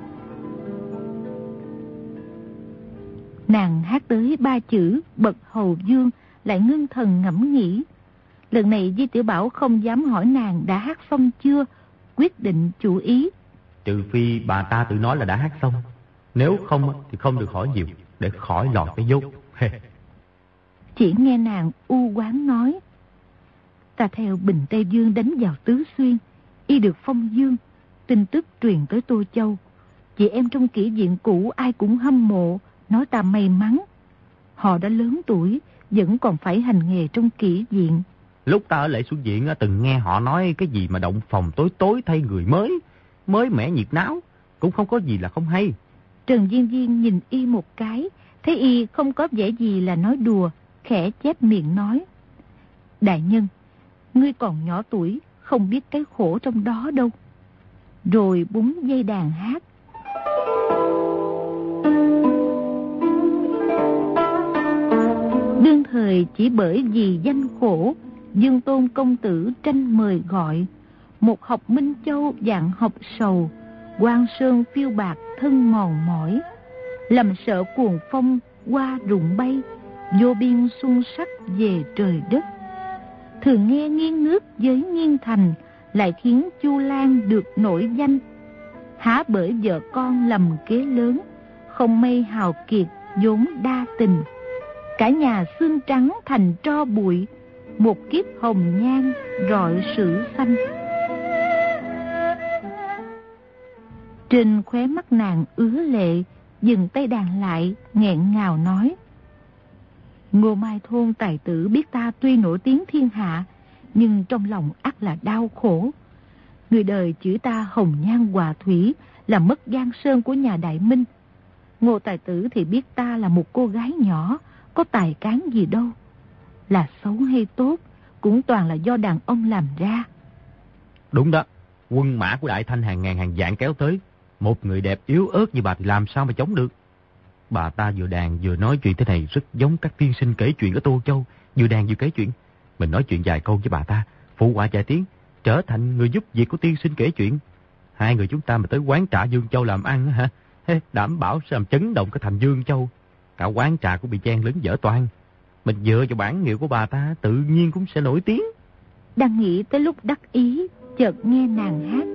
Nàng hát tới ba chữ bậc hầu dương, lại ngưng thần ngẫm nghĩ. Lần này Di Tiểu Bảo không dám hỏi nàng đã hát xong chưa, quyết định chủ ý: trừ phi bà ta tự nói là đã hát xong, nếu không thì không được hỏi nhiều, để khỏi lọt cái dốt. Chỉ nghe nàng u oán nói: ta theo Bình Tây Dương đánh vào Tứ Xuyên, y được phong dương. Tin tức truyền tới Tô Châu, chị em trong kỹ viện cũ ai cũng hâm mộ, nói ta may mắn. Họ đã lớn tuổi, vẫn còn phải hành nghề trong kỹ viện. Lúc ta ở Lệ Xuân Viện từng nghe họ nói cái gì mà động phòng tối tối thay người mới, mới mẻ nhiệt náo, cũng không có gì là không hay. Trần Viên Viên nhìn y một cái, thấy y không có vẻ gì là nói đùa, khẽ chép miệng nói: đại nhân, ngươi còn nhỏ tuổi, không biết cái khổ trong đó đâu. Rồi búng dây đàn hát: đương thời chỉ bởi vì danh khổ, Dương Tôn công tử tranh mời gọi. Một học Minh Châu dạng học sầu, Quan Sơn phiêu bạc thân mòn mỏi. Lầm sợ cuồng phong qua rụng bay, vô biên xuân sắc về trời đất. Thường nghe nghiêng nước với nghiêng thành, lại khiến Chu Lan được nổi danh. Há bởi vợ con lầm kế lớn, không may hào kiệt vốn đa tình. Cả nhà xương trắng thành tro bụi, một kiếp hồng nhan rọi sử xanh. Trên khóe mắt nàng ứa lệ, dừng tay đàn lại, nghẹn ngào nói: Ngô Mai Thôn tài tử biết ta tuy nổi tiếng thiên hạ, nhưng trong lòng ắt là đau khổ. Người đời chửi ta hồng nhan hòa thủy, là mất giang sơn của nhà Đại Minh. Ngô tài tử thì biết ta là một cô gái nhỏ, có tài cán gì đâu. Là xấu hay tốt, cũng toàn là do đàn ông làm ra. Đúng đó, quân mã của Đại Thanh hàng ngàn hàng vạn kéo tới, một người đẹp yếu ớt như bà thì làm sao mà chống được. Bà ta vừa đàn vừa nói chuyện thế này rất giống các tiên sinh kể chuyện ở Tô Châu, vừa đàn vừa kể chuyện. Mình nói chuyện vài câu với bà ta, phụ họa vài tiếng, trở thành người giúp việc của tiên sinh kể chuyện. Hai người chúng ta mà tới quán trà Dương Châu làm ăn hả? Đảm bảo sẽ làm chấn động cái thành Dương Châu. Cả quán trà cũng bị chen lấn dở toan. Mình dựa vào bản hiệu của bà ta tự nhiên cũng sẽ nổi tiếng. Đang nghĩ tới lúc đắc ý, chợt nghe nàng hát: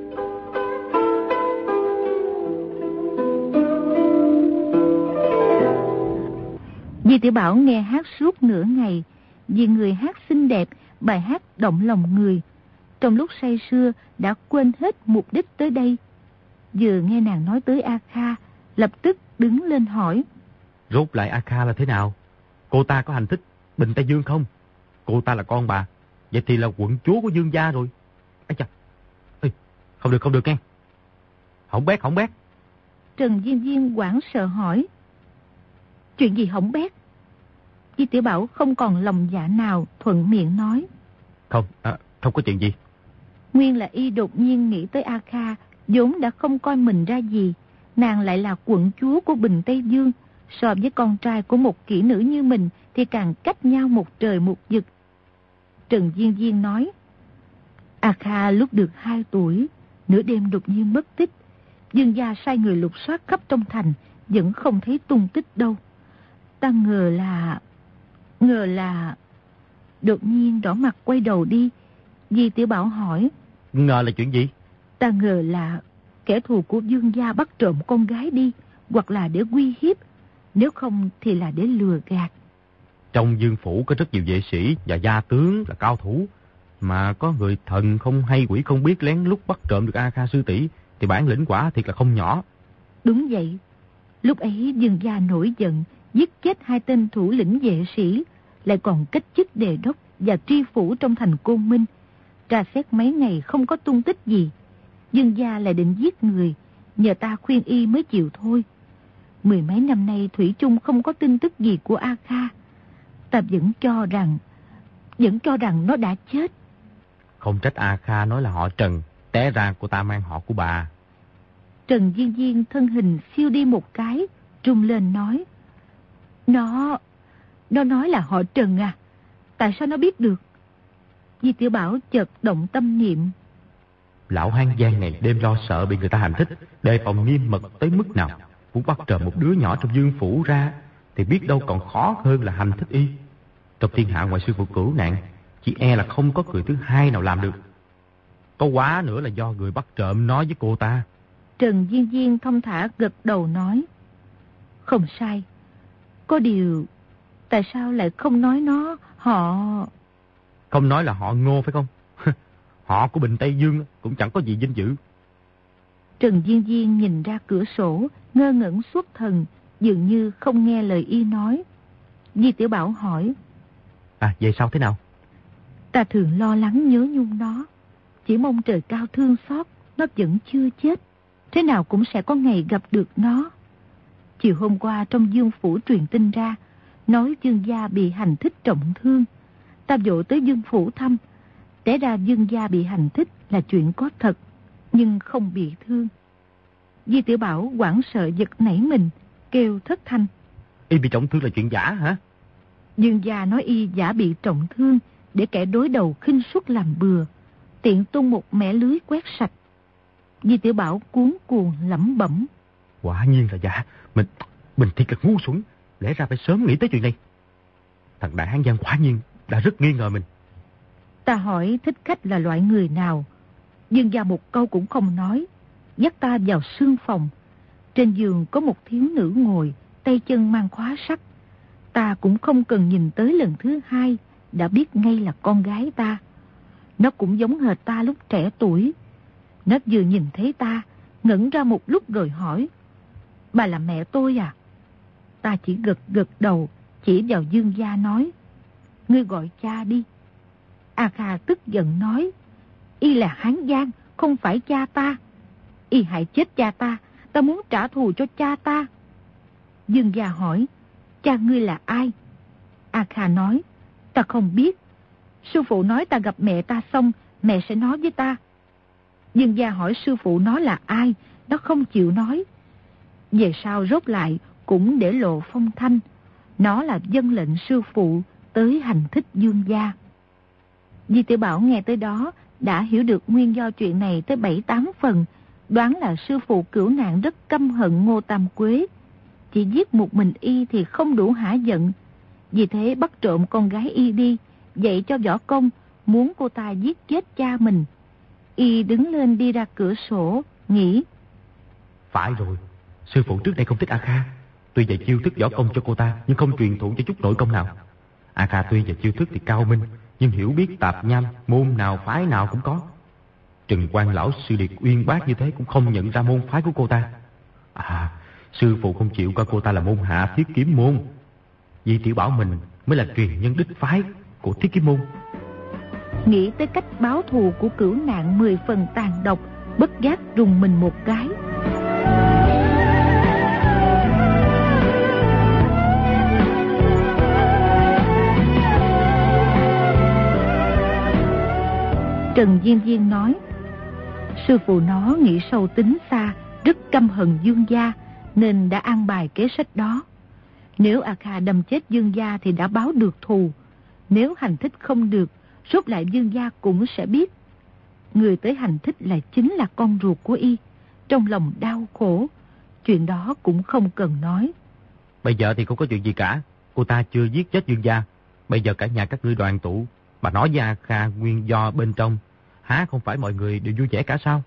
Di Tiểu Bảo nghe hát suốt nửa ngày. Vì người hát xinh đẹp, bài hát động lòng người. Trong lúc say sưa đã quên hết mục đích tới đây. Vừa nghe nàng nói tới A Kha, lập tức đứng lên hỏi: Rốt lại A Kha là thế nào? Cô ta có hành thích Bình Tây Dương không? Cô ta là con bà, vậy thì là quận chúa của Dương gia rồi. Ây chà, Ê, không được không được nghe. Hỏng bét hỏng bét. Trần Viên Viên hoảng sợ hỏi: Chuyện gì hỏng bét? Di Tiểu Bảo không còn lòng dạ nào, thuận miệng nói: Không, à, không có chuyện gì. Nguyên là y đột nhiên nghĩ tới A Kha, vốn đã không coi mình ra gì. Nàng lại là quận chúa của Bình Tây Dương, so với con trai của một kỹ nữ như mình thì càng cách nhau một trời một vực. Trần Viên Viên nói: A Kha lúc được hai tuổi, nửa đêm đột nhiên mất tích. Dương gia sai người lục soát khắp trong thành, vẫn không thấy tung tích đâu. Ta ngờ là... Ngờ là... Đột nhiên đỏ mặt quay đầu đi. Di Tiểu Bảo hỏi. Ngờ là chuyện gì? Ta ngờ là kẻ thù của Dương gia bắt trộm con gái đi, hoặc là để uy hiếp, nếu không thì là để lừa gạt. Trong Dương phủ có rất nhiều vệ sĩ và gia tướng là cao thủ, mà có người thần không hay quỷ không biết lén lút bắt trộm được A Kha sư tỷ thì bản lĩnh quả thiệt là không nhỏ. Đúng vậy. Lúc ấy Dương gia nổi giận, giết chết hai tên thủ lĩnh vệ sĩ, lại còn cách chức đề đốc và tri phủ trong thành Côn Minh. Tra xét mấy ngày không có tung tích gì. Dương gia lại định giết người, nhờ ta khuyên y mới chịu thôi. Mười mấy năm nay thủy chung không có tin tức gì của A Kha. Ta vẫn cho rằng, vẫn cho rằng nó đã chết. Không trách A Kha nói là họ Trần, té ra cô ta mang họ của bà. Trần Diên Diên thân hình siêu đi một cái, trung lên nói. Nó, nó nói là họ Trần à? Tại sao nó biết được? Di Tiểu Bảo chợt động tâm niệm. Lão hán gian ngày đêm lo sợ bị người ta hành thích, đề phòng nghiêm mật tới mức nào. Muốn bắt trộm một đứa nhỏ trong Dương phủ ra thì biết đâu còn khó hơn là hành thích y. Trong thiên hạ ngoài sư phụ Cửu Nạn, chỉ e là không có người thứ hai nào làm được. Có quá nữa là do người bắt trộm nói với cô ta. Trần Diên Diên thông thả gật đầu nói. Không sai. Có điều, tại sao lại không nói nó họ... Không nói là họ Ngô phải không? Họ của Bình Tây Dương cũng chẳng có gì vinh dự. Trần Diên Diên nhìn ra cửa sổ, ngơ ngẩn xuất thần, dường như không nghe lời y nói. Di Tiểu Bảo hỏi. À, vậy sao thế nào? Ta thường lo lắng nhớ nhung nó. Chỉ mong trời cao thương xót, nó vẫn chưa chết. Thế nào cũng sẽ có ngày gặp được nó. Chiều hôm qua trong Dương phủ truyền tin ra, nói Dương gia bị hành thích trọng thương. Ta vội tới Dương phủ thăm. Té ra Dương gia bị hành thích là chuyện có thật, nhưng không bị thương. Di Tiểu Bảo hoảng sợ giật nảy mình, kêu thất thanh. Y bị trọng thương là chuyện giả hả? Dương gia nói y giả bị trọng thương để kẻ đối đầu khinh suất làm bừa, tiện tung một mẻ lưới quét sạch. Di Tiểu Bảo cuống cuồng lẩm bẩm. Quả nhiên là giả. Mình, mình thiệt là ngu xuẩn. Lẽ ra phải sớm nghĩ tới chuyện này. Thằng đại hán giang quả nhiên đã rất nghi ngờ mình. Ta hỏi thích khách là loại người nào. Dương gia một câu cũng không nói, dắt ta vào sương phòng. Trên giường có một thiếu nữ ngồi, tay chân mang khóa sắt. Ta cũng không cần nhìn tới lần thứ hai, đã biết ngay là con gái ta. Nó cũng giống hệt ta lúc trẻ tuổi. Nó vừa nhìn thấy ta, ngẩn ra một lúc rồi hỏi. Bà là mẹ tôi à? Ta chỉ gật gật đầu, chỉ vào Dương gia nói. Ngươi gọi cha đi. A Kha tức giận nói. Y là Hán Giang, không phải cha ta. Y hại chết cha ta, ta muốn trả thù cho cha ta. Dương gia hỏi. Cha ngươi là ai? A Kha nói. Ta không biết. Sư phụ nói ta gặp mẹ ta xong, mẹ sẽ nói với ta. Dương gia hỏi sư phụ nó là ai, nó không chịu nói. Về sau rốt lại cũng để lộ phong thanh. Nó là dân lệnh sư phụ tới hành thích Dương gia. Di Tiểu Bảo nghe tới đó đã hiểu được nguyên do chuyện này tới bảy tám phần, đoán là sư phụ Cửu Nạn rất căm hận Ngô Tam Quế. Chỉ giết một mình y thì không đủ hả giận, vì thế bắt trộm con gái y đi, dạy cho võ công, muốn cô ta giết chết cha mình. Y đứng lên đi ra cửa sổ, nghĩ. Phải rồi, sư phụ trước đây không thích A Kha. Tuy dạy chiêu thức võ công cho cô ta, nhưng không truyền thụ cho chút nội công nào. A Kha tuy dạy chiêu thức thì cao minh, nhưng hiểu biết tạp nham, môn nào phái nào cũng có. Trừng Quan lão sư điệt uyên bác như thế cũng không nhận ra môn phái của cô ta. À, sư phụ không chịu coi cô ta là môn hạ Thiết Kiếm môn. Di Tiểu Bảo mình mới là truyền nhân đích phái của Thiết Kiếm môn. Nghĩ tới cách báo thù của Cửu Nạn mười phần tàn độc, bất giác rùng mình một cái. Trần Diên Diên nói. Sư phụ nó nghĩ sâu tính xa, rất căm hận Dương gia, nên đã an bài kế sách đó. Nếu A Kha đâm chết Dương gia thì đã báo được thù. Nếu hành thích không được, rốt lại Dương gia cũng sẽ biết. Người tới hành thích là chính là con ruột của y. Trong lòng đau khổ, chuyện đó cũng không cần nói. Bây giờ thì không có chuyện gì cả. Cô ta chưa giết chết Dương gia. Bây giờ cả nhà các ngươi đoàn tụ, bà nói với A Kha nguyên do bên trong, há không phải mọi người đều vui vẻ cả sao?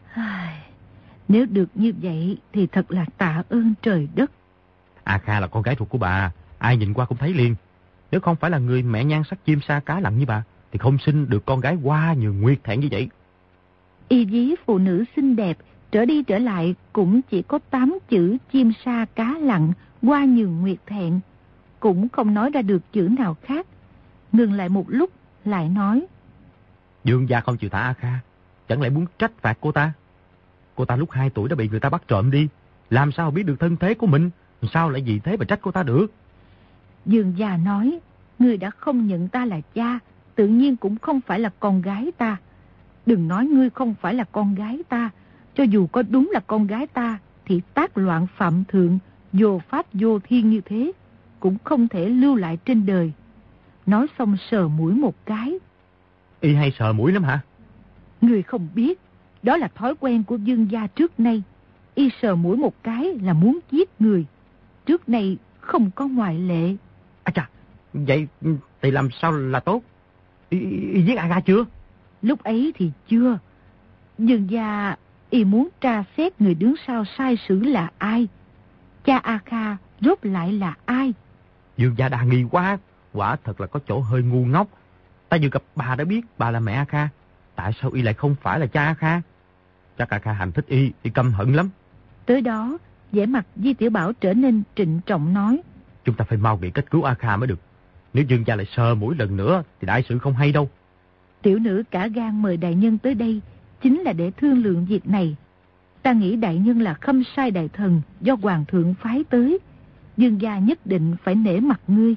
Nếu được như vậy thì thật là tạ ơn trời đất. A Kha là con gái ruột của bà, ai nhìn qua cũng thấy liền. Nếu không phải là người mẹ nhan sắc chim sa cá lặn như bà, thì không sinh được con gái hoa nhường nguyệt thẹn như vậy. Y ví phụ nữ xinh đẹp, trở đi trở lại cũng chỉ có tám chữ chim sa cá lặn, hoa nhường nguyệt thẹn. Cũng không nói ra được chữ nào khác. Ngừng lại một lúc, lại nói. Dương gia không chịu thả A Kha, chẳng lẽ muốn trách phạt cô ta? Cô ta lúc hai tuổi đã bị người ta bắt trộm đi, làm sao biết được thân thế của mình? Sao lại vì thế mà trách cô ta được? Dương gia nói, ngươi đã không nhận ta là cha, tự nhiên cũng không phải là con gái ta. Đừng nói ngươi không phải là con gái ta, cho dù có đúng là con gái ta, thì tác loạn phạm thượng, vô pháp vô thiên như thế, cũng không thể lưu lại trên đời. Nói xong sờ mũi một cái. Y hay sờ mũi lắm hả? Ngươi không biết, đó là thói quen của Dương gia trước nay. Y sờ mũi một cái là muốn giết người. Trước nay không có ngoại lệ. À chà, vậy thì làm sao là tốt? Y, y, y giết A Kha chưa? Lúc ấy thì chưa. Dương gia y muốn tra xét người đứng sau sai sử là ai. Cha A Kha rốt lại là ai? Dương gia đa nghi quá, quả thật là có chỗ hơi ngu ngốc. Ta vừa gặp bà đã biết bà là mẹ A Kha, tại sao y lại không phải là cha A Kha? Chắc A Kha hành thích y, y căm hận lắm. Tới đó, vẻ mặt Di Tiểu Bảo trở nên trịnh trọng nói. Chúng ta phải mau nghĩ cách cứu A Kha mới được. Nếu Dương gia lại sờ mũi lần nữa thì đại sự không hay đâu. Tiểu nữ cả gan mời đại nhân tới đây chính là để thương lượng việc này. Ta nghĩ đại nhân là Khâm Sai đại thần do hoàng thượng phái tới. Dương gia nhất định phải nể mặt ngươi.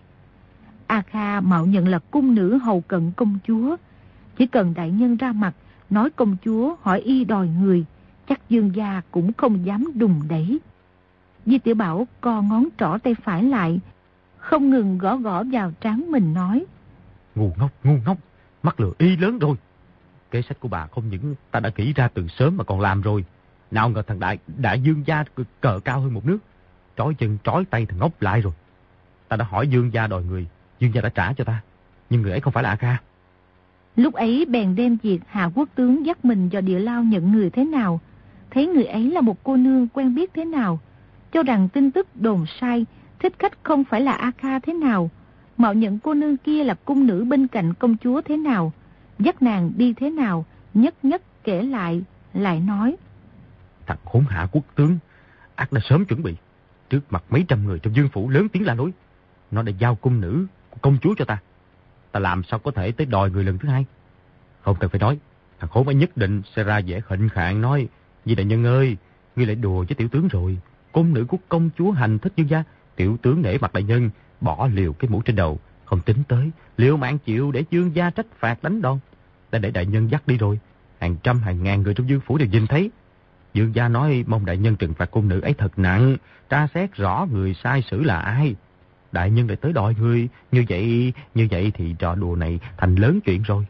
A Kha mạo nhận là cung nữ hầu cận công chúa. Chỉ cần đại nhân ra mặt nói công chúa hỏi y đòi người, chắc Dương gia cũng không dám đùng đẩy. Di Tiểu Bảo co ngón trỏ tay phải lại, không ngừng gõ gõ vào trán mình nói. Ngu ngốc, ngu ngốc, mắc lừa y lớn rồi. Kế sách của bà không những ta đã nghĩ ra từ sớm mà còn làm rồi. Nào ngờ thằng đại, đại Dương gia cờ cao hơn một nước, trói chân trói tay thằng ngốc lại rồi. Ta đã hỏi Dương gia đòi người, Dương gia đã trả cho ta, nhưng người ấy không phải là A Kha. Lúc ấy bèn đem việc Hạ Quốc tướng dắt mình vào địa lao nhận người thế nào, thấy người ấy là một cô nương quen biết thế nào, cho rằng tin tức đồn sai, thích khách không phải là A Kha thế nào, mạo nhận cô nương kia là cung nữ bên cạnh công chúa thế nào, dắt nàng đi thế nào, nhất nhất kể lại, lại nói. Thằng khốn Hạ Quốc tướng, ắt đã sớm chuẩn bị, trước mặt mấy trăm người trong Dương phủ lớn tiếng la lối. Nó đã giao cung nữ của công chúa cho ta. Ta làm sao có thể tới đòi người lần thứ hai? Không cần phải nói, thằng khốn ấy nhất định sẽ ra vẻ khệnh khạng nói: Vì đại nhân ơi, ngươi lại đùa với tiểu tướng rồi. Cung nữ của công chúa hành thích Dương gia, tiểu tướng nể mặt đại nhân, bỏ liều cái mũ trên đầu, không tính tới liều mạng chịu để Dương gia trách phạt đánh đòn. Đã để đại nhân dắt đi rồi, hàng trăm hàng ngàn người trong Dương phủ đều nhìn thấy. Dương gia nói mong đại nhân trừng phạt cung nữ ấy thật nặng, tra xét rõ người sai sử là ai. Đại nhân lại tới đòi người, như vậy, như vậy thì trò đùa này thành lớn chuyện rồi.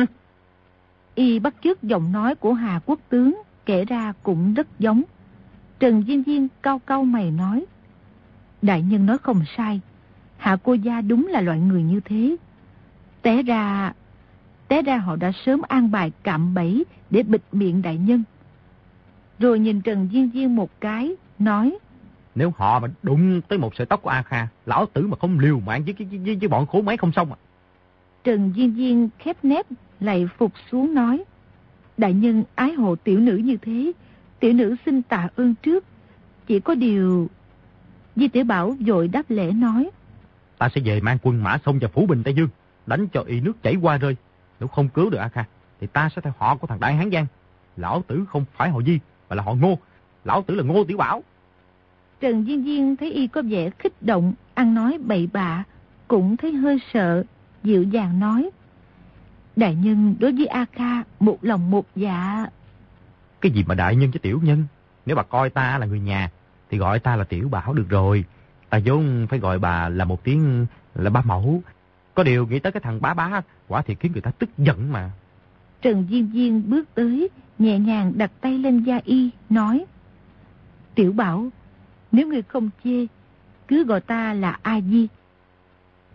Y bắt chước giọng nói của Hà Quốc tướng, kể ra cũng rất giống. Trần Diên Diên cau cau mày nói. Đại nhân nói không sai, Hạ cô gia đúng là loại người như thế. Té ra, té ra họ đã sớm an bài cạm bẫy để bịt miệng đại nhân. Rồi nhìn Trần Diên Diên một cái, nói. Nếu họ mà đụng tới một sợi tóc của A Kha, lão tử mà không liều mạng với, với, với, với bọn khốn mấy không xong à. Trần Diên Diên khép nép lại phục xuống nói. Đại nhân ái hộ tiểu nữ như thế, tiểu nữ xin tạ ơn trước. Chỉ có điều... Di Tiểu Bảo vội đáp lễ nói. Ta sẽ về mang quân mã xông vào phủ Bình Tây Dương, đánh cho y nước chảy qua rơi. Nếu không cứu được A Kha, thì ta sẽ theo họ của thằng Đại Hán Giang. Lão tử không phải họ Di, mà là họ Ngô. Lão tử là Ngô Tiểu Bảo. Trần Diên Diên thấy y có vẻ kích động, ăn nói bậy bạ, cũng thấy hơi sợ, dịu dàng nói. Đại nhân đối với A Kha một lòng một dạ. Cái gì mà đại nhân với tiểu nhân? Nếu bà coi ta là người nhà thì gọi ta là Tiểu Bảo được rồi. Ta vốn phải gọi bà là một tiếng là bá mẫu. Có điều nghĩ tới cái thằng bá bá, quả thiệt khiến người ta tức giận mà. Trần Diên Diên bước tới, nhẹ nhàng đặt tay lên da y, nói. Tiểu Bảo, nếu ngươi không chê, cứ gọi ta là A Di.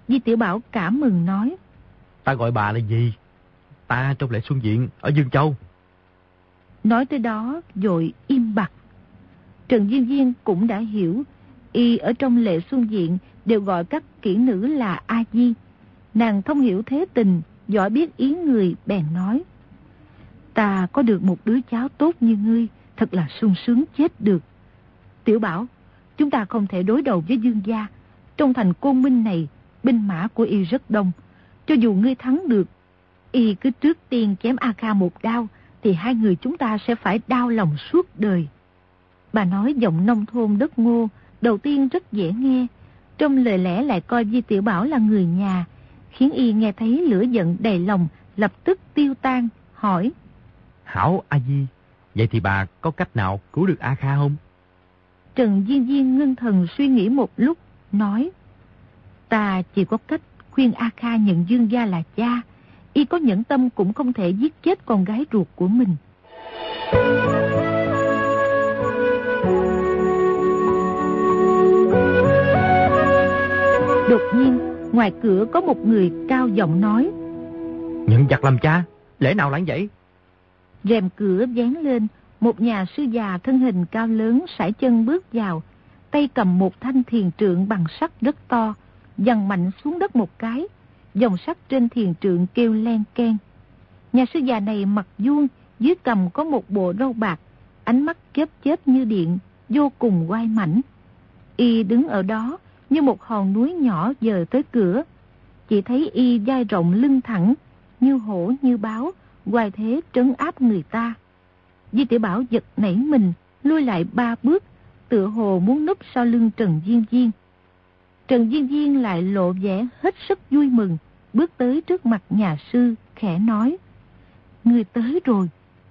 Di Tiểu Bảo cảm mừng nói. Ta gọi bà là gì? Ta trong Lệ Xuân Viện ở Dương Châu. Nói tới đó vội im bặt. Trần Diên Diên cũng đã hiểu, y ở trong Lệ Xuân Viện đều gọi các kỹ nữ là A Di. Nàng thông hiểu thế tình, giỏi biết ý người, bèn nói. Ta có được một đứa cháu tốt như ngươi, thật là sung sướng chết được. Tiểu Bảo, chúng ta không thể đối đầu với Dương gia. Trong thành Côn Minh này, binh mã của y rất đông. Cho dù ngươi thắng được, y cứ trước tiên chém A Kha một đao, thì hai người chúng ta sẽ phải đau lòng suốt đời. Bà nói giọng nông thôn đất ngô, đầu tiên rất dễ nghe. Trong lời lẽ lại coi Di Tiểu Bảo là người nhà, khiến y nghe thấy lửa giận đầy lòng, lập tức tiêu tan, hỏi. Hảo A Di, vậy thì bà có cách nào cứu được A Kha không? Trần Diên Diên ngưng thần suy nghĩ một lúc, nói. Ta chỉ có cách khuyên A Kha nhận Dương gia là cha. Y có nhẫn tâm cũng không thể giết chết con gái ruột của mình. Đột nhiên, ngoài cửa có một người cao giọng nói. Nhận giặc làm cha, lẽ nào lãng vậy? Rèm cửa vén lên, một nhà sư già thân hình cao lớn sải chân bước vào, tay cầm một thanh thiền trượng bằng sắt rất to, giằng mạnh xuống đất một cái, dòng sắt trên thiền trượng kêu len keng. Nhà sư già này mặt vuông, dưới cằm có một bộ râu bạc, ánh mắt chớp chớp như điện, vô cùng oai mãnh. Y đứng ở đó như một hòn núi nhỏ dời tới cửa, chỉ thấy y vai rộng lưng thẳng, như hổ như báo, oai thế trấn áp người ta. Di Tiểu Bảo giật nảy mình, lui lại ba bước, tựa hồ muốn núp sau lưng Trần Diên Diên. Trần Diên Diên lại lộ vẻ hết sức vui mừng, bước tới trước mặt nhà sư, khẽ nói. Người tới rồi.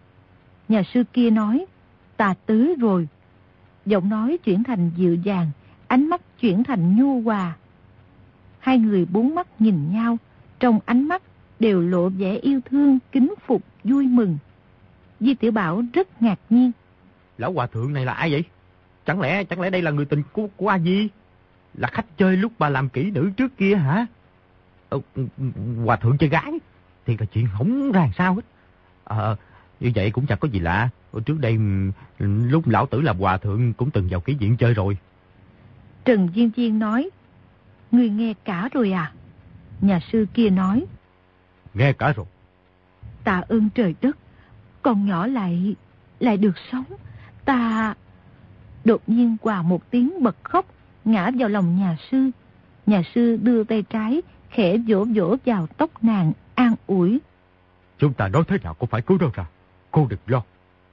Nhà sư kia nói, ta tới rồi. Giọng nói chuyển thành dịu dàng, ánh mắt chuyển thành nhu hòa. Hai người bốn mắt nhìn nhau, trong ánh mắt đều lộ vẻ yêu thương, kính phục, vui mừng. Di Tiểu Bảo rất ngạc nhiên. Lão hòa thượng này là ai vậy? Chẳng lẽ chẳng lẽ đây là người tình của, của A Di? Là khách chơi lúc bà làm kỹ nữ trước kia hả? Ờ, hòa thượng chơi gái thì là chuyện không ra sao hết. Ờ, như vậy cũng chẳng có gì lạ. Trước đây lúc lão tử làm hòa thượng cũng từng vào ký viện chơi rồi. Trần Diên Diên nói. Người nghe cả rồi à? Nhà sư kia nói. Nghe cả rồi. Tạ ơn trời đất, con nhỏ lại lại được sống. Ta... Đột nhiên quà một tiếng bật khóc, ngã vào lòng nhà sư. Nhà sư đưa tay trái khẽ vỗ vỗ vào tóc nàng, an ủi. Chúng ta nói thế nào cũng phải cứu đâu ra, cô đừng lo.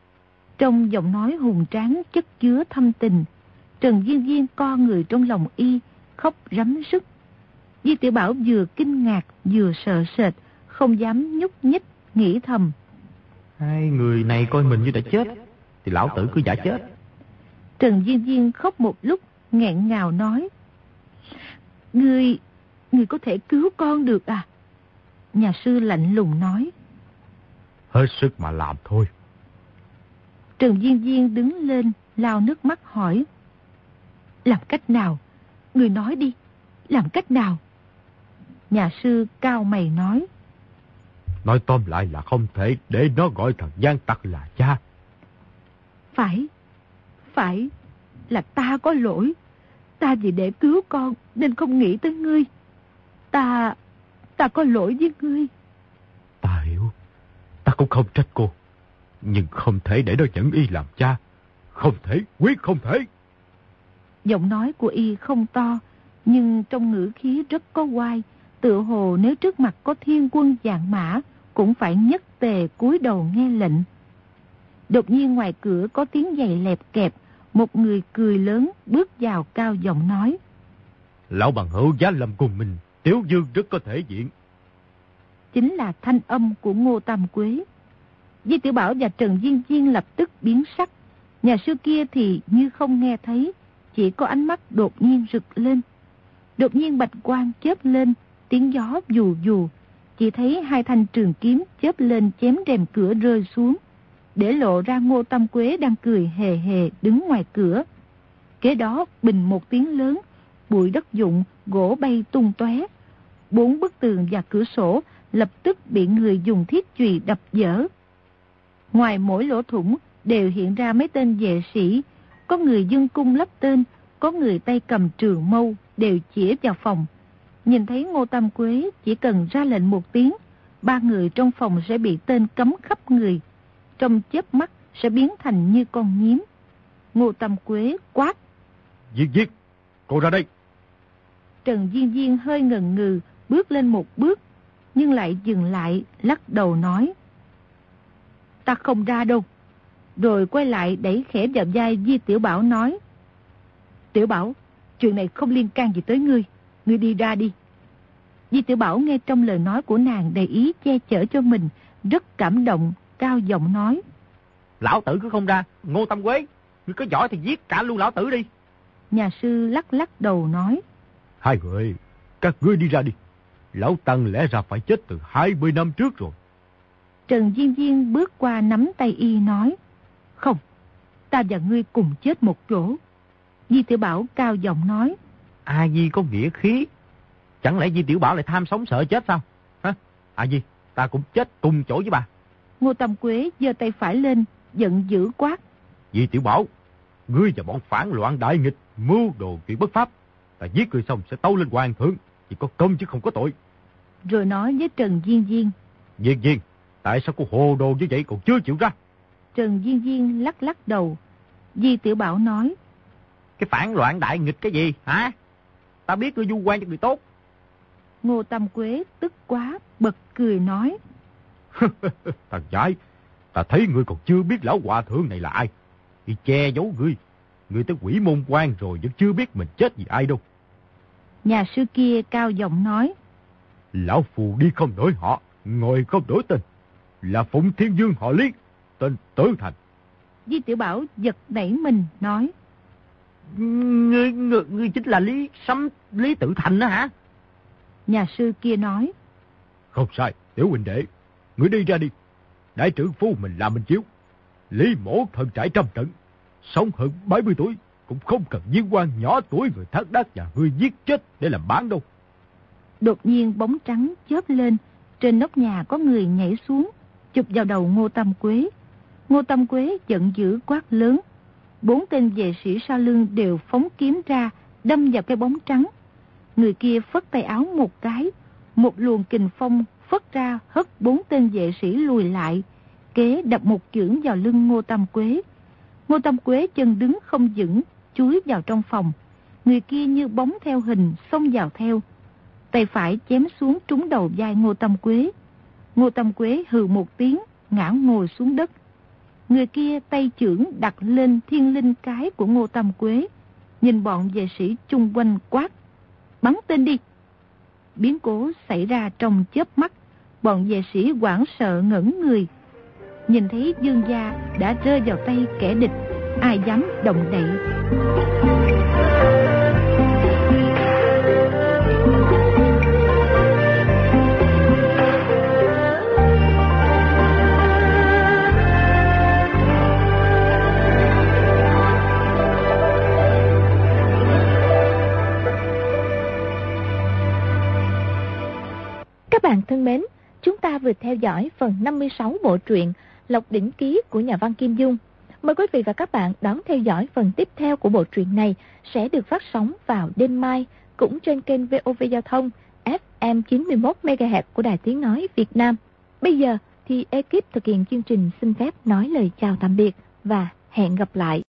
Trong giọng nói hùng tráng chất chứa thâm tình, Trần Diên Diên co người trong lòng y, khóc rắm rứt. Di Tiểu Bảo vừa kinh ngạc vừa sợ sệt, không dám nhúc nhích, nghĩ thầm. Hai người này coi mình như đã chết, thì lão tử cứ giả chết. Trần Diên Diên khóc một lúc, nghẹn ngào nói. Ngươi, ngươi có thể cứu con được à? Nhà sư lạnh lùng nói. Hết sức mà làm thôi. Trần Diên Diên đứng lên, lau nước mắt hỏi. Làm cách nào? Ngươi nói đi, làm cách nào? Nhà sư cao mày nói. Nói tóm lại là không thể để nó gọi thằng gian tặc là cha. Phải, phải là ta có lỗi. Ta vì để cứu con nên không nghĩ tới ngươi. Ta, ta có lỗi với ngươi. Ta hiểu, ta cũng không trách cô. Nhưng không thể để nó nhận y làm cha. Không thể, quyết không thể. Giọng nói của y không to, nhưng trong ngữ khí rất có oai, tựa hồ nếu trước mặt có thiên quân vạn mã, cũng phải nhất tề cúi đầu nghe lệnh. Đột nhiên ngoài cửa có tiếng giày lẹp kẹp, một người cười lớn bước vào cao giọng nói. Lão bằng hữu giá lâm cùng mình, Tiểu Dương rất có thể diện. Chính là thanh âm của Ngô Tam Quế. Di Tiểu Bảo và Trần Diên Diên lập tức biến sắc. Nhà sư kia thì như không nghe thấy, chỉ có ánh mắt đột nhiên rực lên. Đột nhiên bạch quang chớp lên, tiếng gió dù dù, chỉ thấy hai thanh trường kiếm chớp lên chém rèm cửa rơi xuống, để lộ ra Ngô Tam Quế đang cười hề hề đứng ngoài cửa. Kế đó bình một tiếng lớn, bụi đất dụng, gỗ bay tung tóe, Bốn bức tường và cửa sổ lập tức bị người dùng thiết chùy đập vỡ. Ngoài mỗi lỗ thủng đều hiện ra mấy tên vệ sĩ, có người dương cung lắp tên, có người tay cầm trường mâu đều chĩa vào phòng. Nhìn thấy Ngô Tam Quế chỉ cần ra lệnh một tiếng, ba người trong phòng sẽ bị tên cấm khắp người, trong chớp mắt sẽ biến thành như con nhím. Ngô Tam Quế quát: Diên Diên, cô ra đây. Trần Diên Diên hơi ngần ngừ bước lên một bước, nhưng lại dừng lại, lắc đầu nói: Ta không ra đâu. Rồi quay lại đẩy khẽ vào vai Di Tiểu Bảo nói: Tiểu Bảo, chuyện này không liên can gì tới ngươi, ngươi đi ra đi. Di Tiểu Bảo nghe trong lời nói của nàng đầy ý che chở cho mình, rất cảm động, cao giọng nói: Lão tử cứ không ra, Ngô Tam Quế, ngươi có giỏi thì giết cả luôn lão tử đi. Nhà sư lắc lắc đầu nói: Hai người, các ngươi đi ra đi. Lão Tăng lẽ ra phải chết từ hai mươi năm trước rồi. Trần Diên Diên bước qua nắm tay y nói: Không, ta và ngươi cùng chết một chỗ. Di Tiểu Bảo cao giọng nói: A Di có nghĩa khí, chẳng lẽ Di Tiểu Bảo lại tham sống sợ chết sao? Hả? A Di, ta cũng chết cùng chỗ với bà. Ngô Tam Quế giơ tay phải lên, giận dữ quát: Di Tiểu Bảo, ngươi và bọn phản loạn đại nghịch mưu đồ chuyện bất pháp, ta giết ngươi xong sẽ tâu lên hoàng thượng, chỉ có công chứ không có tội. Rồi nói với Trần Diên Diên: Diên Diên, tại sao cô hồ đồ như vậy còn chưa chịu ra? Trần Diên Diên lắc lắc đầu. Di Tiểu Bảo nói: Cái phản loạn đại nghịch cái gì hả? Ta biết ngươi du quan cho người tốt. Ngô Tam Quế tức quá, bật cười nói: Thằng nhãi, ta thấy ngươi còn chưa biết lão hòa thượng này là ai. Thì che giấu ngươi, ngươi tới quỷ môn quan rồi vẫn chưa biết mình chết vì ai đâu. Nhà sư kia cao giọng nói: Lão phù đi không đổi họ, ngồi không đổi tên, là Phụng Thiên Dương họ Lý, tên Tử Thành. Di Tiểu Bảo giật nảy mình nói: Ngươi, ngươi, ngươi chính là Lý Sấm, Lý Tử Thành đó hả? Nhà sư kia nói: Không sai, tiểu huynh đệ, ngươi đi ra đi. Đại trưởng phu mình làm mình chiếu. Lý mổ thần trải trăm trận, sống hơn bảy mươi tuổi, cũng không cần viên quan nhỏ tuổi người thất đắc và ngươi giết chết để làm bán đâu. Đột nhiên bóng trắng chớp lên, trên nóc nhà có người nhảy xuống, chụp vào đầu Ngô Tam Quế. Ngô Tam Quế giận dữ quát lớn. Bốn tên vệ sĩ sau lưng đều phóng kiếm ra, đâm vào cái bóng trắng. Người kia phất tay áo một cái, một luồng kình phong phất ra hất bốn tên vệ sĩ lùi lại, kế đập một chưởng vào lưng Ngô Tam Quế. Ngô Tam Quế chân đứng không vững, chúi vào trong phòng. Người kia như bóng theo hình xông vào theo. Tay phải chém xuống trúng đầu vai Ngô Tam Quế. Ngô Tam Quế hừ một tiếng, ngã ngồi xuống đất. Người kia tay chưởng đặt lên thiên linh cái của Ngô Tam Quế, nhìn bọn vệ sĩ chung quanh quát: Bắn tên đi! Biến cố xảy ra trong chớp mắt, bọn vệ sĩ hoảng sợ ngẩn người. Nhìn thấy Dương gia đã rơi vào tay kẻ địch, ai dám động đậy. Các bạn thân mến, chúng ta vừa theo dõi phần năm mươi sáu bộ truyện Lộc Đỉnh Ký của nhà văn Kim Dung. Mời quý vị và các bạn đón theo dõi phần tiếp theo của bộ truyện này sẽ được phát sóng vào đêm mai, cũng trên kênh vê o vê Giao thông ép em chín mươi mốt mê ga héc của Đài Tiếng Nói Việt Nam. Bây giờ thì ekip thực hiện chương trình xin phép nói lời chào tạm biệt và hẹn gặp lại.